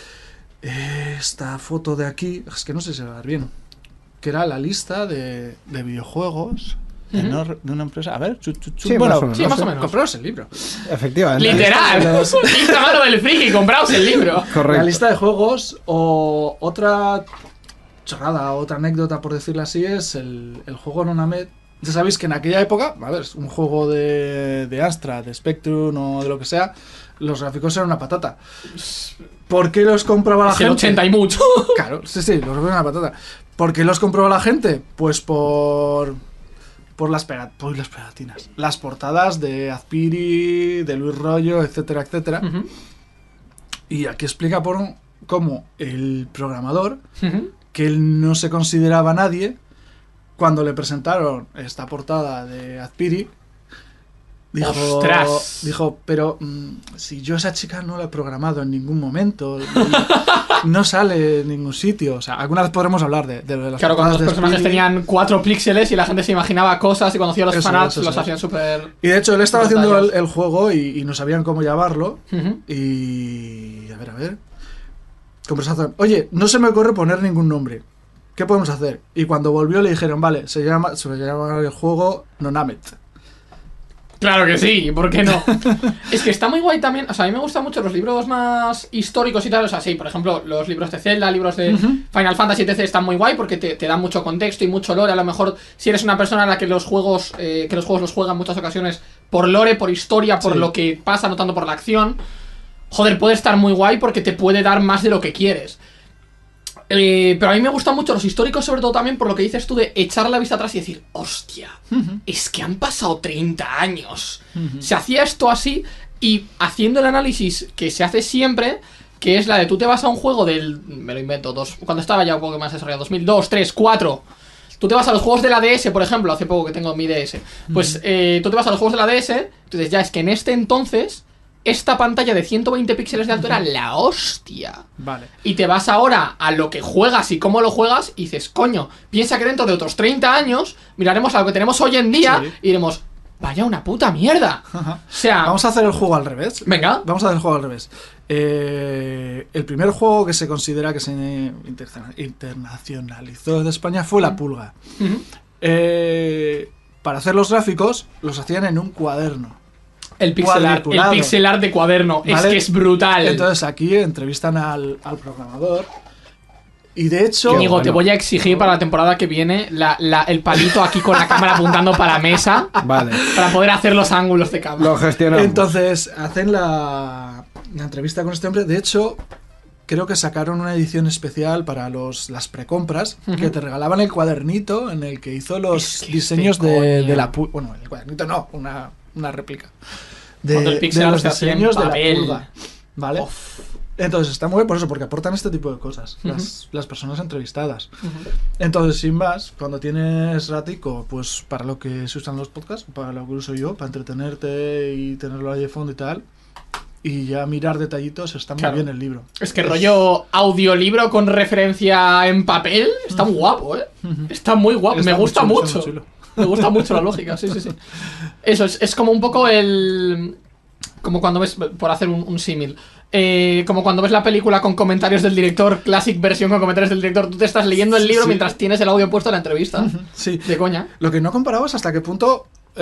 esta foto de aquí, es que no sé si se va a ver bien, que era la lista de videojuegos de una empresa. A ver, Sí, más o menos. Sí, más o menos. compraros el libro. Efectivamente. Literal. Quinta mano del friki, compraos el libro. Correcto. La lista de juegos, o otra chorrada, otra anécdota, por decirlo así, es el juego Nonamed. Ya sabéis que en aquella época, a ver, un juego de Astra, de Spectrum o de lo que sea, los gráficos eran una patata. ¿Por qué los compraba la Es el gente? 80 y mucho. Claro, sí, los gráficos eran una patata. ¿Por qué los compraba la gente? Pues por las pegatinas. Las portadas de Azpiri, de Luis Rollo, etcétera, etcétera. Ujú. Y aquí explica cómo el programador, Ujú. que él no se consideraba nadie, cuando le presentaron esta portada de Azpiri, ¡Ostras! Dijo, pero si yo a esa chica no la he programado en ningún momento, no sale en ningún sitio. O sea, alguna vez podremos hablar de las Claro, cuando los portadas de personajes Speedy. tenían 4 píxeles y la gente se imaginaba cosas y cuando hacía los Eso fanarts es, los eso hacían es. súper... Y de hecho, él estaba haciendo detalles. el juego y no sabían cómo llamarlo. Ujú. Y... a ver. Conversación. Oye, no se me ocurre poner ningún nombre. ¿Qué podemos hacer? Y cuando volvió le dijeron, vale, se llama el juego Nonamet. Claro que sí, ¿por qué no? Es que está muy guay también. O sea, a mí me gustan mucho los libros más históricos y tal. O sea, sí, por ejemplo, los libros de Zelda, libros de Final Fantasy, etc. están muy guay porque te dan mucho contexto y mucho lore. A lo mejor, si eres una persona a la que los juegos los juega en muchas ocasiones por lore, por historia, por Sí. lo que pasa, no tanto por la acción. Joder, puede estar muy guay porque te puede dar más de lo que quieres. Pero a mí me gustan mucho los históricos, sobre todo también por lo que dices tú de echar la vista atrás y decir, hostia, es que han pasado 30 años. Se hacía esto así y haciendo el análisis que se hace siempre, que es la de tú te vas a un juego del, me lo invento, cuando estaba ya un poco más desarrollado, 2002, 3, 4... Tú te vas a los juegos de la DS, por ejemplo, hace poco que tengo mi DS. Pues tú te vas a los juegos de la DS, entonces ya es que en este entonces, esta pantalla de 120 píxeles de alto era la hostia. Vale. Y te vas ahora a lo que juegas y cómo lo juegas y dices, coño, piensa que dentro de otros 30 años miraremos a lo que tenemos hoy en día Sí. y diremos, vaya una puta mierda. Ajá. O sea, Vamos a hacer el juego al revés. Venga. Vamos a hacer el juego al revés. El primer juego que se considera que se internacionalizó de España fue La Pulga. ujú. Para hacer los gráficos, los hacían en un cuaderno. el cuadriculado. pixel art de cuaderno, es ¿Vale? que es brutal. Entonces aquí entrevistan al programador. Y de hecho... Íñigo, te bueno. voy a exigir para la temporada que viene el palito aquí con la cámara apuntando para la mesa Vale. para poder hacer los ángulos de cámara. Lo gestionamos. Entonces hacen la entrevista con este hombre. De hecho, creo que sacaron una edición especial para las precompras, que te regalaban el cuadernito en el que hizo los Es que diseños de coña. de la pulga. Bueno, el cuadernito no, una réplica. Cuando el De pixel art los se hacía en diseños de la papel. pulga. ¿Vale? Entonces está muy bien por eso, porque aportan este tipo de cosas, las personas entrevistadas. Entonces, sin más, cuando tienes ratico, pues para lo que se usan los podcasts, para lo que uso yo, para entretenerte y tenerlo ahí de fondo y tal, y ya mirar detallitos, está muy Claro. bien el libro. Es que rollo audiolibro con referencia en papel está muy guapo, ¿eh? Está muy guapo, Está me muy gusta chulo, está mucho. muy chulo. Me gusta mucho la lógica, sí. Eso es como un poco como cuando ves, por hacer un símil, como cuando ves la película con comentarios del director, classic versión con comentarios del director, tú te estás leyendo el libro Sí. mientras tienes el audio puesto en la entrevista. Sí. De coña. Lo que no comparaba es hasta qué punto...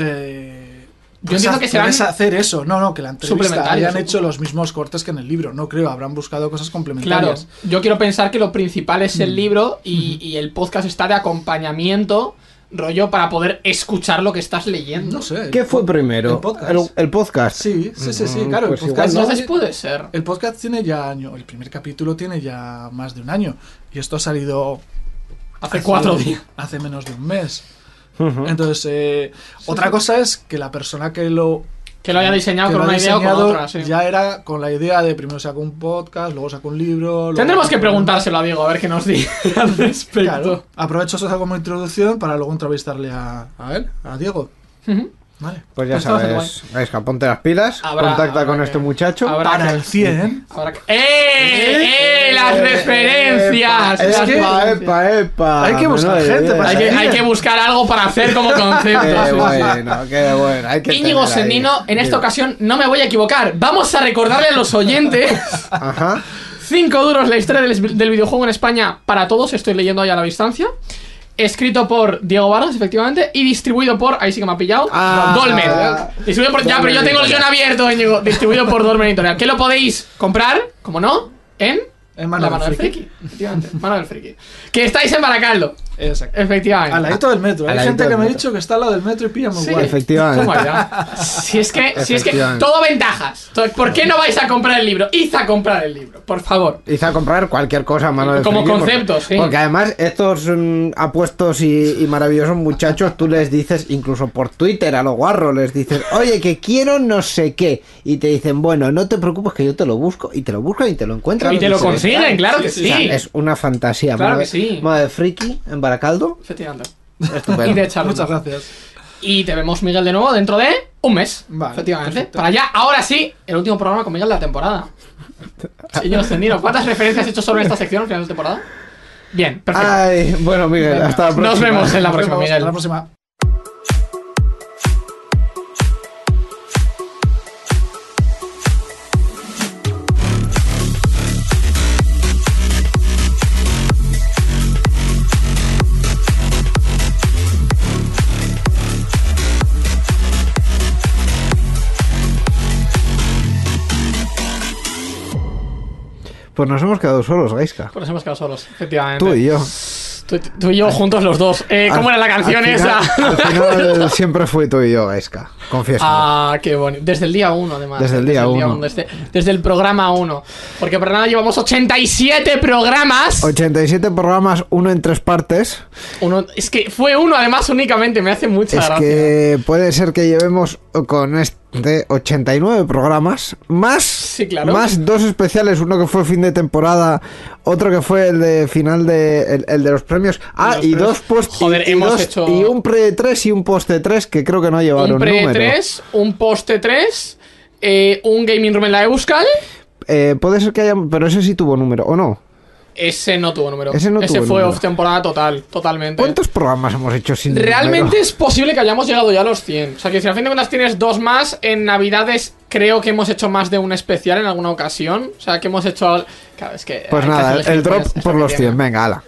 Yo entiendo que serán puedes hacer eso. No, que la entrevista suplementarios, hayan ¿no? hecho los mismos cortes que en el libro. No creo, habrán buscado cosas Claro, complementarias. yo quiero pensar que lo principal es el libro y el podcast está de acompañamiento, rollo, para poder escuchar lo que estás leyendo. No sé. ¿Qué fue primero? El podcast. El podcast. Sí, claro. Pues el podcast igual Entonces puede ser. El podcast tiene ya año. El primer capítulo tiene ya más de un año. Y esto ha salido Hace 4 días. hace menos de un mes. Entonces, otra cosa es que la persona que lo haya diseñado que con lo ha una idea o con diseñado otra, sí. ya era con la idea de primero saco un podcast, luego saco un libro. luego Tendremos que saco- preguntárselo a Diego, a ver qué nos dice al respecto. Claro. Aprovecho eso como introducción para luego entrevistarle a él, a Diego. Ujú. Vale. Pues ya Pues está bastante sabes, Gaisca, ponte las pilas, Habrá- contacta habrá con que- este muchacho. habrá Para que- el 100. habrá que- ¡Las referencias! Es las que- referencias! Epa. Hay que buscar menuda gente idea. para Hay que buscar algo para hacer como concepto. Qué sí, sí. bueno, qué bueno. Hay que Íñigo tener ahí. Sendino, en esta Digo, ocasión no me voy a equivocar. Vamos a recordarle a los oyentes Ajá. 5 duros la historia del videojuego en España para todos. Estoy leyendo ahí a la distancia. Escrito por Diego Vargas, efectivamente, y distribuido por, ahí sí que me ha pillado, Dolmen. Distribuido por, ya, pero yo tengo el guión abierto, Íñigo. Distribuido por Dolmen Editorial. Que lo podéis comprar, como no, en Mano La del Mano del Friki. Friki. Efectivamente, Mano del Friki. Que estáis en Baracaldo, Exacto. efectivamente. Al ladito del metro. Al Hay ladito gente del que me ha metro. dicho que está al lado del metro y pilla muy Sí. guay. Efectivamente. Toma ya. Si es que Efectivamente. todo ventajas. ¿Por qué no vais a comprar el libro? Id a comprar el libro, por favor. Hice a comprar cualquier cosa a mano de Como friki, concepto, porque, sí. Porque además estos apuestos y maravillosos muchachos, tú les dices, incluso por Twitter a lo guarro, les dices, oye, que quiero no sé qué. Y te dicen, bueno, no te preocupes que yo te lo busco. Y te lo buscan y te lo encuentran. Y te lo se consiguen, claro que O sea, sí. es una fantasía. Claro Mano que sí. Mano de friki en Baracaldo. Efectivamente. Estupendo. Y de echarlo. Muchas gracias. Y te vemos, Miguel, de nuevo dentro de un mes. Vale, efectivamente. perfecto. Para ya, ahora sí, el último programa con Miguel de la temporada. Señor Cendino, ¿cuántas referencias has hecho solo en esta sección al final de temporada? Bien, perfecto. Ay, bueno, Miguel, hasta la próxima. Nos vemos en la Nos próxima, vemos, Miguel. hasta la próxima. Pues nos hemos quedado solos, Gaiska. Pues nos hemos quedado solos, efectivamente. Tú y yo. Tú y yo juntos los dos. ¿Cómo era la canción Al esa? final- Al final siempre fui tú y yo, Gaiska. Confieso. Ah, qué bonito. Desde el día 1, además. Desde el día uno. Desde el programa 1. Porque para nada llevamos 87 programas. 87 programas, uno en 3 partes. Es que fue uno, además, únicamente. Me hace mucha Es gracia. que puede ser que llevemos con este 89 programas, más, Sí, claro. más 2 especiales, uno que fue fin de temporada, otro que fue el de final de el de los premios. Ah, Los y premios. 2 post Joder, y hemos dos- hecho- y un pre 3 y un post 3 que creo que no llevaron Un pre número. 3, un poste 3, un gaming room en la Euskal. Puede ser que haya, pero ese sí tuvo número, ¿o no? Ese no tuvo número. Ese no tuvo fue número. off temporada totalmente. ¿Cuántos programas hemos hecho sin Realmente número? es posible que hayamos llegado ya a los 100. O sea que si al fin de cuentas tienes 2 más, en Navidades creo que hemos hecho más de un especial en alguna ocasión. O sea que hemos hecho... Claro, es que Pues hay que nada, hacerle el drop gilipollas, es por lo que los tiene. 100, venga, ala.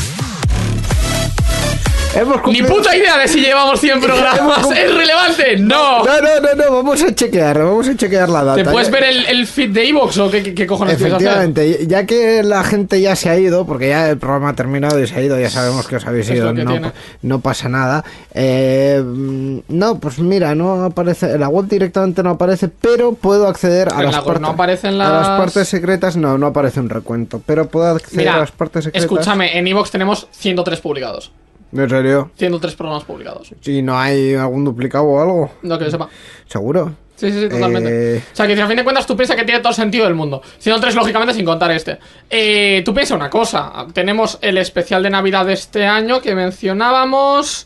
Hemos Ni cumplido... puta idea de si llevamos 100 programas. ¿Es relevante? No. No, vamos a chequear la data. ¿Te puedes Ya- ver el feed de Evox o qué cojones quieres hacer? Efectivamente, ya que la gente ya se ha ido, porque ya el programa ha terminado y se ha ido, ya sabemos que os habéis Es ido, lo que tiene. no pasa nada. No, pues mira, no aparece, en la web directamente no aparece, pero puedo acceder a En las la web partes. no aparecen A las las- partes secretas, no aparece un recuento, pero puedo acceder a Mira, las partes secretas. escúchame, en Evox tenemos 103 publicados. ¿En serio? 103 programas publicados. Si no hay algún duplicado o algo, No que yo sepa. seguro. Sí, totalmente. O sea, que si a fin de cuentas tú piensas que tiene todo el sentido del mundo. 103, lógicamente, sin contar este. Tú piensa una cosa. Tenemos el especial de Navidad de este año que mencionábamos.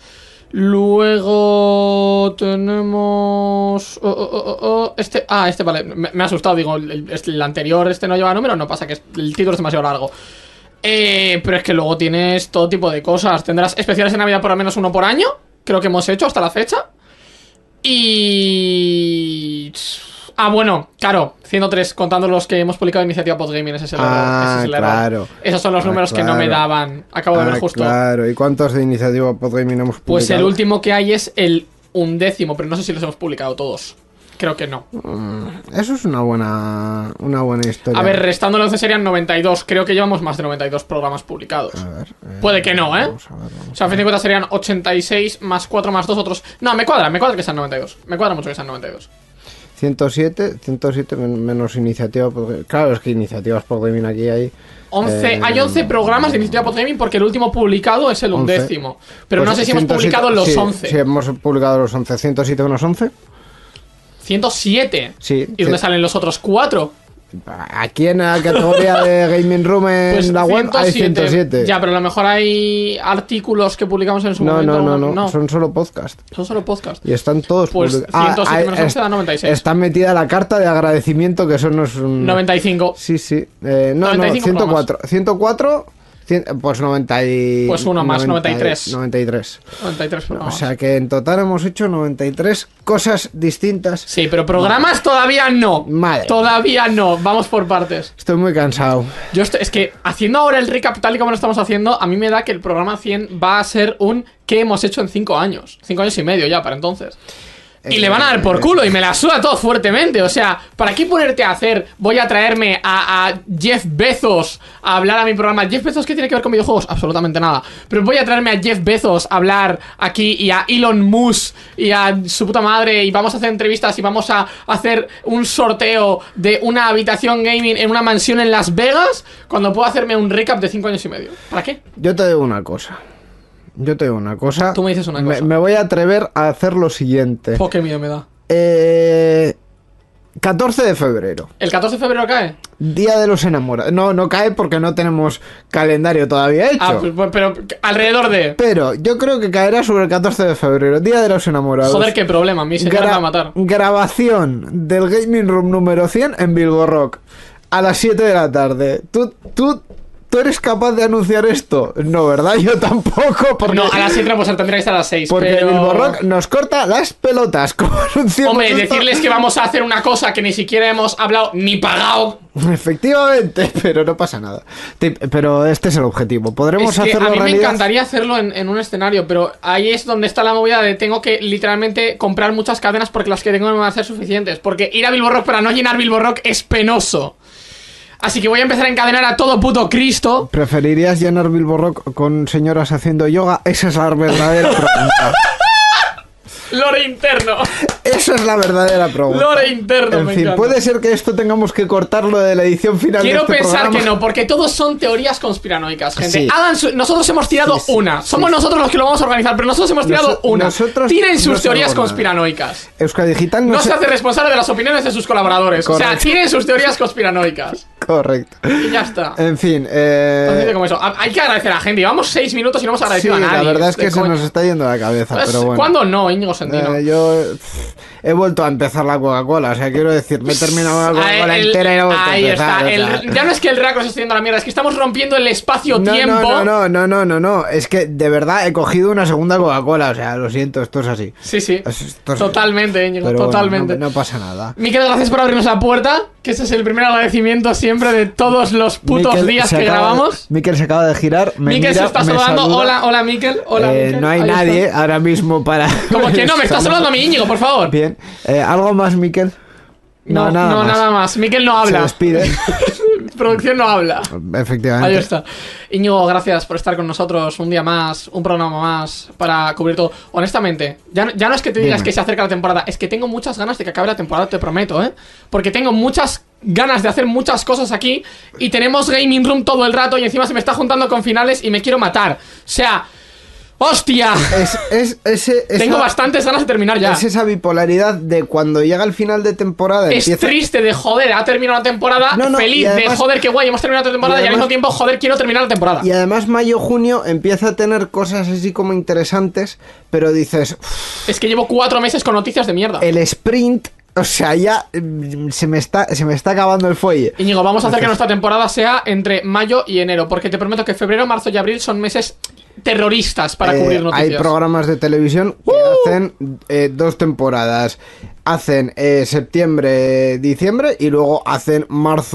Luego tenemos... Este vale, me ha asustado. Digo, el anterior no lleva número. No pasa, que el título es demasiado largo. Pero es que luego tienes todo tipo de cosas. Tendrás especiales de Navidad por al menos uno por año. Creo que hemos hecho hasta la fecha. Y... Ah, bueno, claro, 103 contando los que hemos publicado en Iniciativa Podgaming. Ese es el error. Ese es el error. Claro. Esos son los números que no me Claro. daban. Acabo de ver justo. Claro, ¿y cuántos de Iniciativa Podgaming hemos publicado? Pues el último que hay es el 11º, pero no sé si los hemos publicado todos. Creo que no. Eso es una buena historia. A ver, restando el 11 serían 92. Creo que llevamos más de 92 programas publicados. A ver, Puede que no, ¿eh? vamos a ver, O sea, a fin de cuentas serían 86 más 4 más 2 otros... No, me cuadra que sean 92. Me cuadra mucho que sean 92. 107 menos Iniciativa Podgaming. Claro, es que Iniciativas Podgaming aquí hay... 11, hay 11 programas de Iniciativa Podgaming porque el último publicado es el 11. 11º. Pero Pues no sé si hemos 107 publicado los sí, 11. Sí, hemos publicado los 11. 107 menos 11. 107. Sí. ¿Y dónde salen los otros 4? Aquí en la categoría de Gaming Room en Pues la web hay 107. Ya, pero a lo mejor hay artículos que publicamos en su momento. No, son solo podcast. Son solo podcast. Y están todos Pues publicados. 107 menos 11 da 96. Está metida la carta de agradecimiento, que eso no es un... 95. Sí, sí. No, 95 104. 104, pues 90 y... Pues uno más, 93. 93. 93 O programas. sea que en total hemos hecho 93 cosas distintas. Sí, pero programas todavía no. Madre. Todavía no. Vamos por partes. Estoy muy cansado. Es que haciendo ahora el recap tal y como lo estamos haciendo, a mí me da que el programa 100 va a ser un ¿qué hemos hecho en 5 años? 5 años y medio ya para entonces. Y le van a dar por culo y me la suda todo fuertemente. O sea, ¿para qué ponerte a hacer? Voy a traerme a Jeff Bezos a hablar a mi programa. ¿Jeff Bezos qué tiene que ver con videojuegos? Absolutamente nada. Pero voy a traerme a Jeff Bezos a hablar aquí y a Elon Musk y a su puta madre y vamos a hacer entrevistas y vamos a hacer un sorteo de una habitación gaming en una mansión en Las Vegas cuando puedo hacerme un recap de 5 años y medio. ¿Para qué? Yo te digo una cosa. Tú me dices una cosa. Me voy a atrever a hacer lo siguiente. Qué miedo me da. 14 de febrero. ¿El 14 de febrero cae? Día de los enamorados. No cae porque no tenemos calendario todavía hecho. Ah, pues, pero alrededor de... Pero yo creo que caerá sobre el 14 de febrero, Día de los enamorados. Joder, qué problema, mi señora me va a matar. Grabación del Gaming Room número 100 en Bilbo Rock. A las 7 de la tarde. ¿Tú eres capaz de anunciar esto? No, ¿verdad? Yo tampoco. Porque, No, a las 7 pues tendría que estar a las 6. porque pero... Bilbo Rock nos corta las pelotas. ¿Cómo anunciamos Hombre, esto? decirles que vamos a hacer una cosa que ni siquiera hemos hablado ni pagado. Efectivamente, pero no pasa nada. Pero este es el objetivo. ¿Podremos Es que hacerlo a mí me realidad? encantaría hacerlo en un escenario, pero ahí es donde está la movida de tengo que literalmente comprar muchas cadenas porque las que tengo no van a ser suficientes. Porque ir a Bilbo Rock para no llenar Bilbo Rock es penoso. Así que voy a empezar a encadenar a todo puto Cristo. ¿Preferirías llenar Bilbo Rock con señoras haciendo yoga? Esa es la verdadera pregunta. Lore interno. Esa es la verdadera pregunta. Lore interno, En me fin, encanta. puede ser que esto tengamos que cortarlo de la edición final Quiero de este pensar programa. que no, porque todos son teorías conspiranoicas, gente. Sí. Nosotros hemos tirado Sí, sí, una. sí. Somos nosotros los que lo vamos a organizar, pero nosotros hemos tirado una. Tiren sus no teorías sabemos conspiranoicas. nada. Euskadi Digital No no se hace responsable de las opiniones de sus colaboradores. O sea, Correcto. tiren sus teorías conspiranoicas. Correcto. Y ya está. En fin, Tan sencillo como eso. Hay que agradecer a la gente. Llevamos 6 minutos y no hemos sí, agradecido a nadie. la verdad es que De se coña. nos está yendo la cabeza, Pues, pero bueno. ¿cuándo no, Íñigo Sendino? Yo he vuelto a empezar la Coca-Cola, o sea, quiero decir, me he terminado la Coca-Cola entera y no he vuelto a Ahí empezar, está. o sea. Ya no es que el Raco se esté yendo a la mierda, es que estamos rompiendo el espacio-tiempo. No, es que de verdad he cogido una segunda Coca-Cola, o sea, lo siento, esto es así. Sí, sí. Esto es- Totalmente, Íñigo, Pero bueno, totalmente. no pasa nada. Miquel, gracias por abrirnos la puerta, que ese es el primer agradecimiento siempre de todos los putos Miquel días se que acaba- grabamos. Miquel se acaba de girar, me Miquel se mira, está me saludando. saluda. Hola, Miquel. Hola, Miquel. No hay Ahí nadie está. ahora mismo para... Como que no, me está saludando a mí, Íñigo, por favor. Bien. ¿Algo más, Miquel? No, nada más. Miquel no Se habla. despide. Producción no habla. Efectivamente. Ahí está. Íñigo, gracias por estar con nosotros un día más, un programa más para cubrir todo. Honestamente, ya no es que te digas Dime. que se acerca la temporada, es que tengo muchas ganas de que acabe la temporada, te prometo, ¿eh? Porque tengo muchas ganas de hacer muchas cosas aquí y tenemos Gaming Room todo el rato y encima se me está juntando con finales y me quiero matar. O sea, ¡hostia! Tengo bastantes ganas de terminar ya. Es esa bipolaridad de cuando llega el final de temporada. Es empieza... triste de joder, ha terminado la temporada, No, feliz y además- de joder, qué guay, hemos terminado la temporada y, y al además- mismo tiempo, joder, quiero terminar la temporada. Y además mayo-junio empieza a tener cosas así como interesantes, pero dices, "Uf, Es que llevo 4 meses con noticias de mierda. el sprint, o sea, ya se me está acabando el fuelle. Íñigo, vamos a hacer que nuestra temporada sea entre mayo y enero, porque te prometo que febrero, marzo y abril son meses terroristas para cubrir noticias. Hay programas de televisión que hacen 2 temporadas. Hacen septiembre, diciembre y luego hacen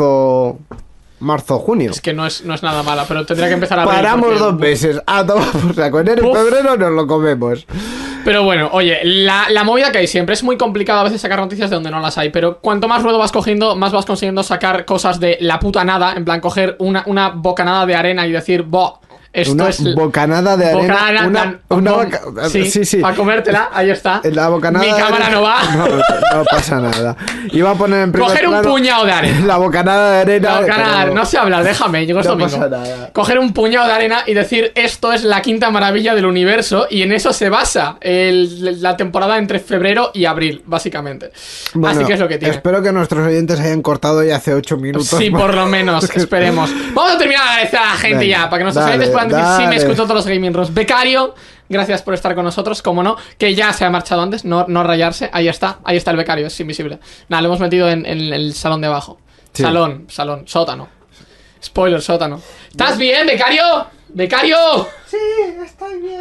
marzo-junio. Es que no es nada mala, pero tendría que empezar a abril. Paramos porque- 2 meses. A tomar por saco. Enero y Uf. febrero nos lo comemos. Pero bueno, oye, la movida que hay siempre es muy complicado a veces sacar noticias de donde no las hay, pero cuanto más ruedo vas cogiendo, más vas consiguiendo sacar cosas de la puta nada, en plan coger una bocanada de arena y decir, boh, esto Una es... bocanada de arena. Bocanada, sí, para comértela, ahí está. La bocanada Mi de cámara arena- no va. No pasa nada. Iba a poner en primer Coger un plano puñado de arena. La bocanada de arena. No, no sé hablar, déjame, llegó No esto pasa mismo. nada. Coger un puñado de arena y decir esto es la quinta maravilla del universo y en eso se basa la temporada entre febrero y abril, básicamente. Bueno, Así que es lo que tiene. Espero que nuestros oyentes hayan cortado ya hace 8 minutos. Sí, más. por lo menos, esperemos. Vamos a terminar de agradecer a la gente Venga, ya, para que nuestros dale, oyentes puedan decir sí, me dale. escucho todos los Gaming Rooms. Becario, gracias por estar con nosotros, como no, que ya se ha marchado antes, no rayarse, ahí está el becario, es invisible. Nada, lo hemos metido en el salón de abajo. Sí. Salón, sótano. Spoiler, sótano. ¿Estás bien, becario? ¡Becario! Sí, estoy bien.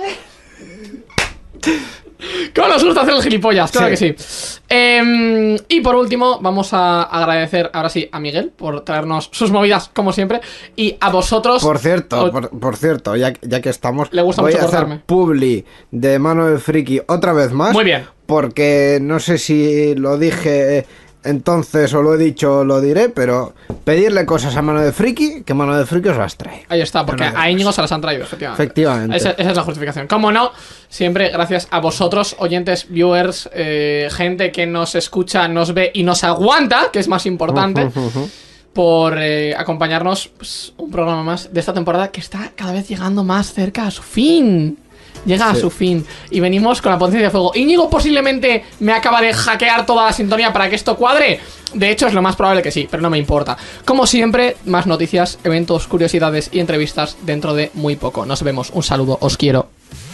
¿Cómo nos gusta hacer el gilipollas? Claro Sí. que sí. Y por último, vamos a agradecer ahora sí a Miguel por traernos sus movidas, como siempre. Y a vosotros. Por cierto, o- por cierto, ya que estamos, Le gusta voy mucho a hacer cortarme. publi de Mano del Friki otra vez más. Muy bien. Porque no sé si lo dije entonces o lo he dicho o lo diré, pero pedirle cosas a Mano de Friki, que Mano de Friki os las trae. Ahí está, porque No, no, a Íñigo se las han traído, efectivamente. Efectivamente. Esa es la justificación. Como no, siempre gracias a vosotros, oyentes, viewers, gente que nos escucha, nos ve y nos aguanta, que es más importante, por acompañarnos pues, un programa más de esta temporada que está cada vez llegando más cerca a su fin. Llega a Sí. su fin. Y venimos con la potencia de fuego. Íñigo posiblemente me acaba de hackear toda la sintonía para que esto cuadre. De hecho, es lo más probable que sí, pero no me importa. Como siempre, más noticias, eventos, curiosidades y entrevistas dentro de muy poco. Nos vemos. Un saludo. Os quiero.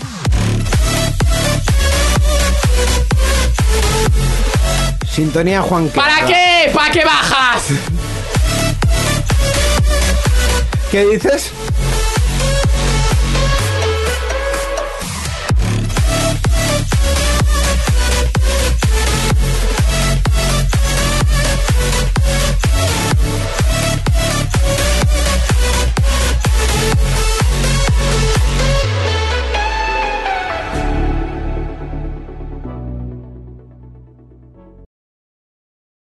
Sintonía Juan. ¿Para qué? ¿Para qué bajas? ¿Qué dices?